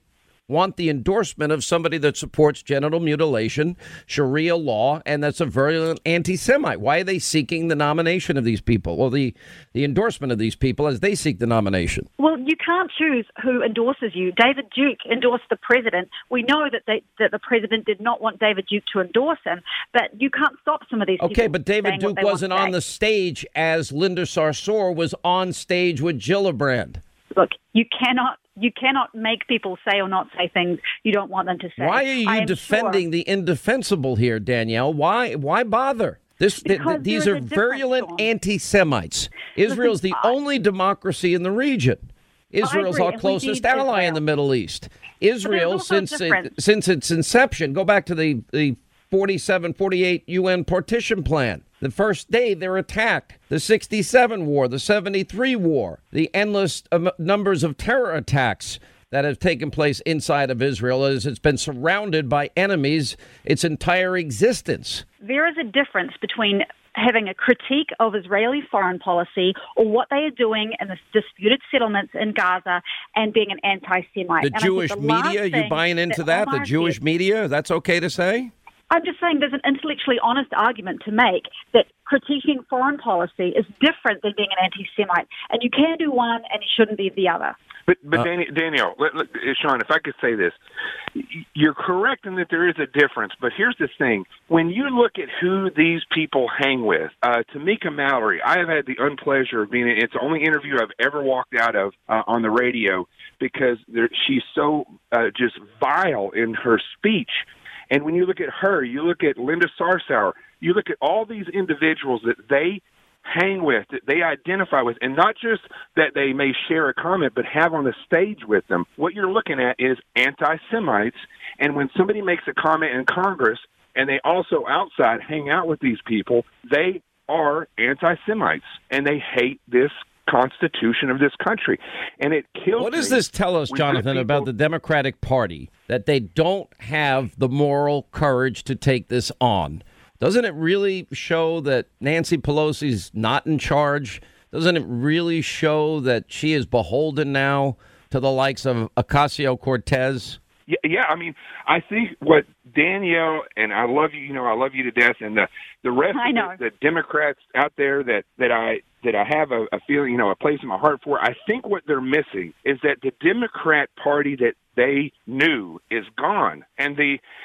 want the endorsement of somebody that supports genital mutilation, Sharia law, and that's a virulent anti-Semite? Why are they seeking the nomination of these people, or the endorsement of these people as they seek the nomination? Well, you can't choose who endorses you. David Duke endorsed the president. We know that the president did not want David Duke to endorse him, but you can't stop some of these people. Okay, but David Duke wasn't on the stage as Linda Sarsour was on stage with Gillibrand. Look, you cannot make people say or not say things you don't want them to say. Why are you defending the indefensible here, Danielle? Why bother? These are virulent anti-Semites. Israel's the only democracy in the region. Israel's our closest ally in the Middle East. Israel, since its inception, go back to the 47, 48 UN partition plan. The first day they're attacked, the 67 war, the 73 war, the endless numbers of terror attacks that have taken place inside of Israel as it's been surrounded by enemies its entire existence. There is a difference between having a critique of Israeli foreign policy or what they are doing in the disputed settlements in Gaza and being an anti-Semite. The Jewish media, you buying into that? The Jewish media, that's okay to say? I'm just saying there's an intellectually honest argument to make that critiquing foreign policy is different than being an anti-Semite. And you can do one and you shouldn't be the other. But Danielle, Sean, if I could say this, you're correct in that there is a difference. But here's the thing. When you look at who these people hang with, Tamika Mallory, I have had the unpleasure of being it's the only interview I've ever walked out of on the radio because she's so just vile in her speech. And when you look at her, you look at Linda Sarsour, you look at all these individuals that they hang with, that they identify with, and not just that they may share a comment, but have on the stage with them. What you're looking at is anti-Semites, and when somebody makes a comment in Congress and they also outside hang out with these people, they are anti-Semites, and they hate this Constitution of this country. And it kills. What does this tell us, Jonathan, about the Democratic Party, that they don't have the moral courage to take this on? Doesn't it really show that Nancy Pelosi's not in charge? Doesn't it really show that she is beholden now to the likes of Ocasio-Cortez? Yeah, I mean, I think what Danielle, and I love you, I love you to death, and the rest of the Democrats out there that I have a feeling, a place in my heart for, I think what they're missing is that the Democrat Party that they knew is gone. And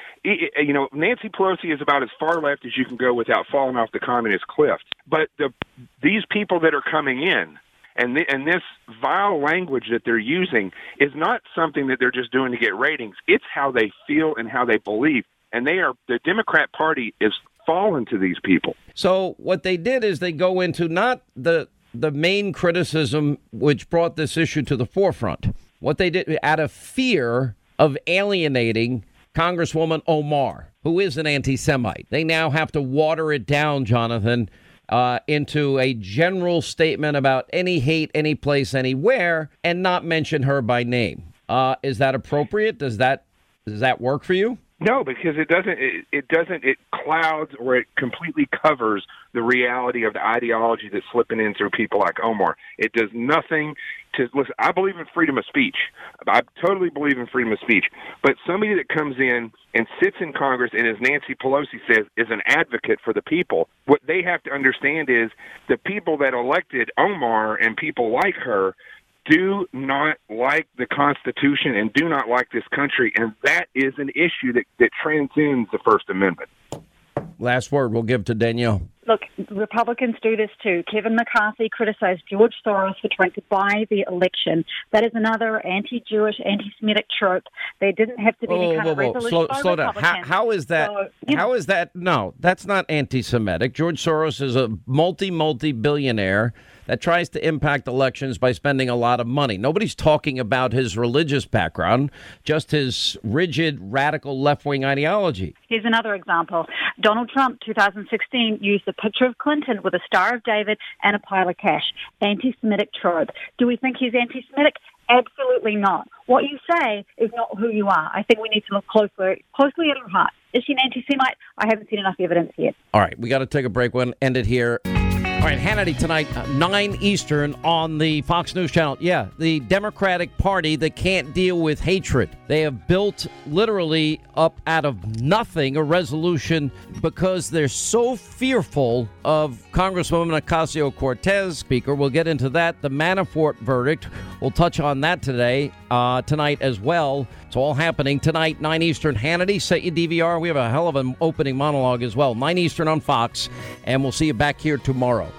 Nancy Pelosi is about as far left as you can go without falling off the communist cliff. But these people that are coming in, and this vile language that they're using is not something that they're just doing to get ratings. It's how they feel and how they believe. And the Democrat Party is fallen to these people. So what they did is they go into not the main criticism which brought this issue to the forefront. What they did out of fear of alienating Congresswoman Omar, who is an anti-Semite. They now have to water it down, Jonathan, into a general statement about any hate, any place, anywhere, and not mention her by name. Is that appropriate? Does that work for you? No, because it doesn't. It clouds or it completely covers the reality of the ideology that's slipping in through people like Omar. It does nothing to listen. I believe in freedom of speech. I totally believe in freedom of speech. But somebody that comes in and sits in Congress and, as Nancy Pelosi says, is an advocate for the people. What they have to understand is the people that elected Omar and people like her do not like the Constitution and do not like this country, and that is an issue that transcends the First Amendment. Last word we'll give to Danielle. Look, Republicans do this too. Kevin McCarthy criticized George Soros for trying to buy the election. That is another anti-Jewish, anti-Semitic trope. They didn't have to be any kind of resolution by slow down. How is that? How is that? No, that's not anti-Semitic. George Soros is a multi-billionaire that tries to impact elections by spending a lot of money. Nobody's talking about his religious background, just his rigid, radical left-wing ideology. Here's another example. Donald Trump, 2016, used a picture of Clinton with a Star of David and a pile of cash. Anti-Semitic trope. Do we think he's anti-Semitic? Absolutely not. What you say is not who you are. I think we need to look closely at her heart. Is she an anti-Semite? I haven't seen enough evidence yet. All right, we got to take a break. We'll end it here. All right, Hannity tonight, 9 Eastern on the Fox News Channel. Yeah, the Democratic Party that can't deal with hatred. They have built literally up out of nothing a resolution because they're so fearful of Congresswoman Ocasio-Cortez. Speaker, we'll get into that. The Manafort verdict, we'll touch on that tonight as well. It's all happening tonight, 9 Eastern. Hannity, set your DVR. We have a hell of an opening monologue as well. 9 Eastern on Fox, and we'll see you back here tomorrow.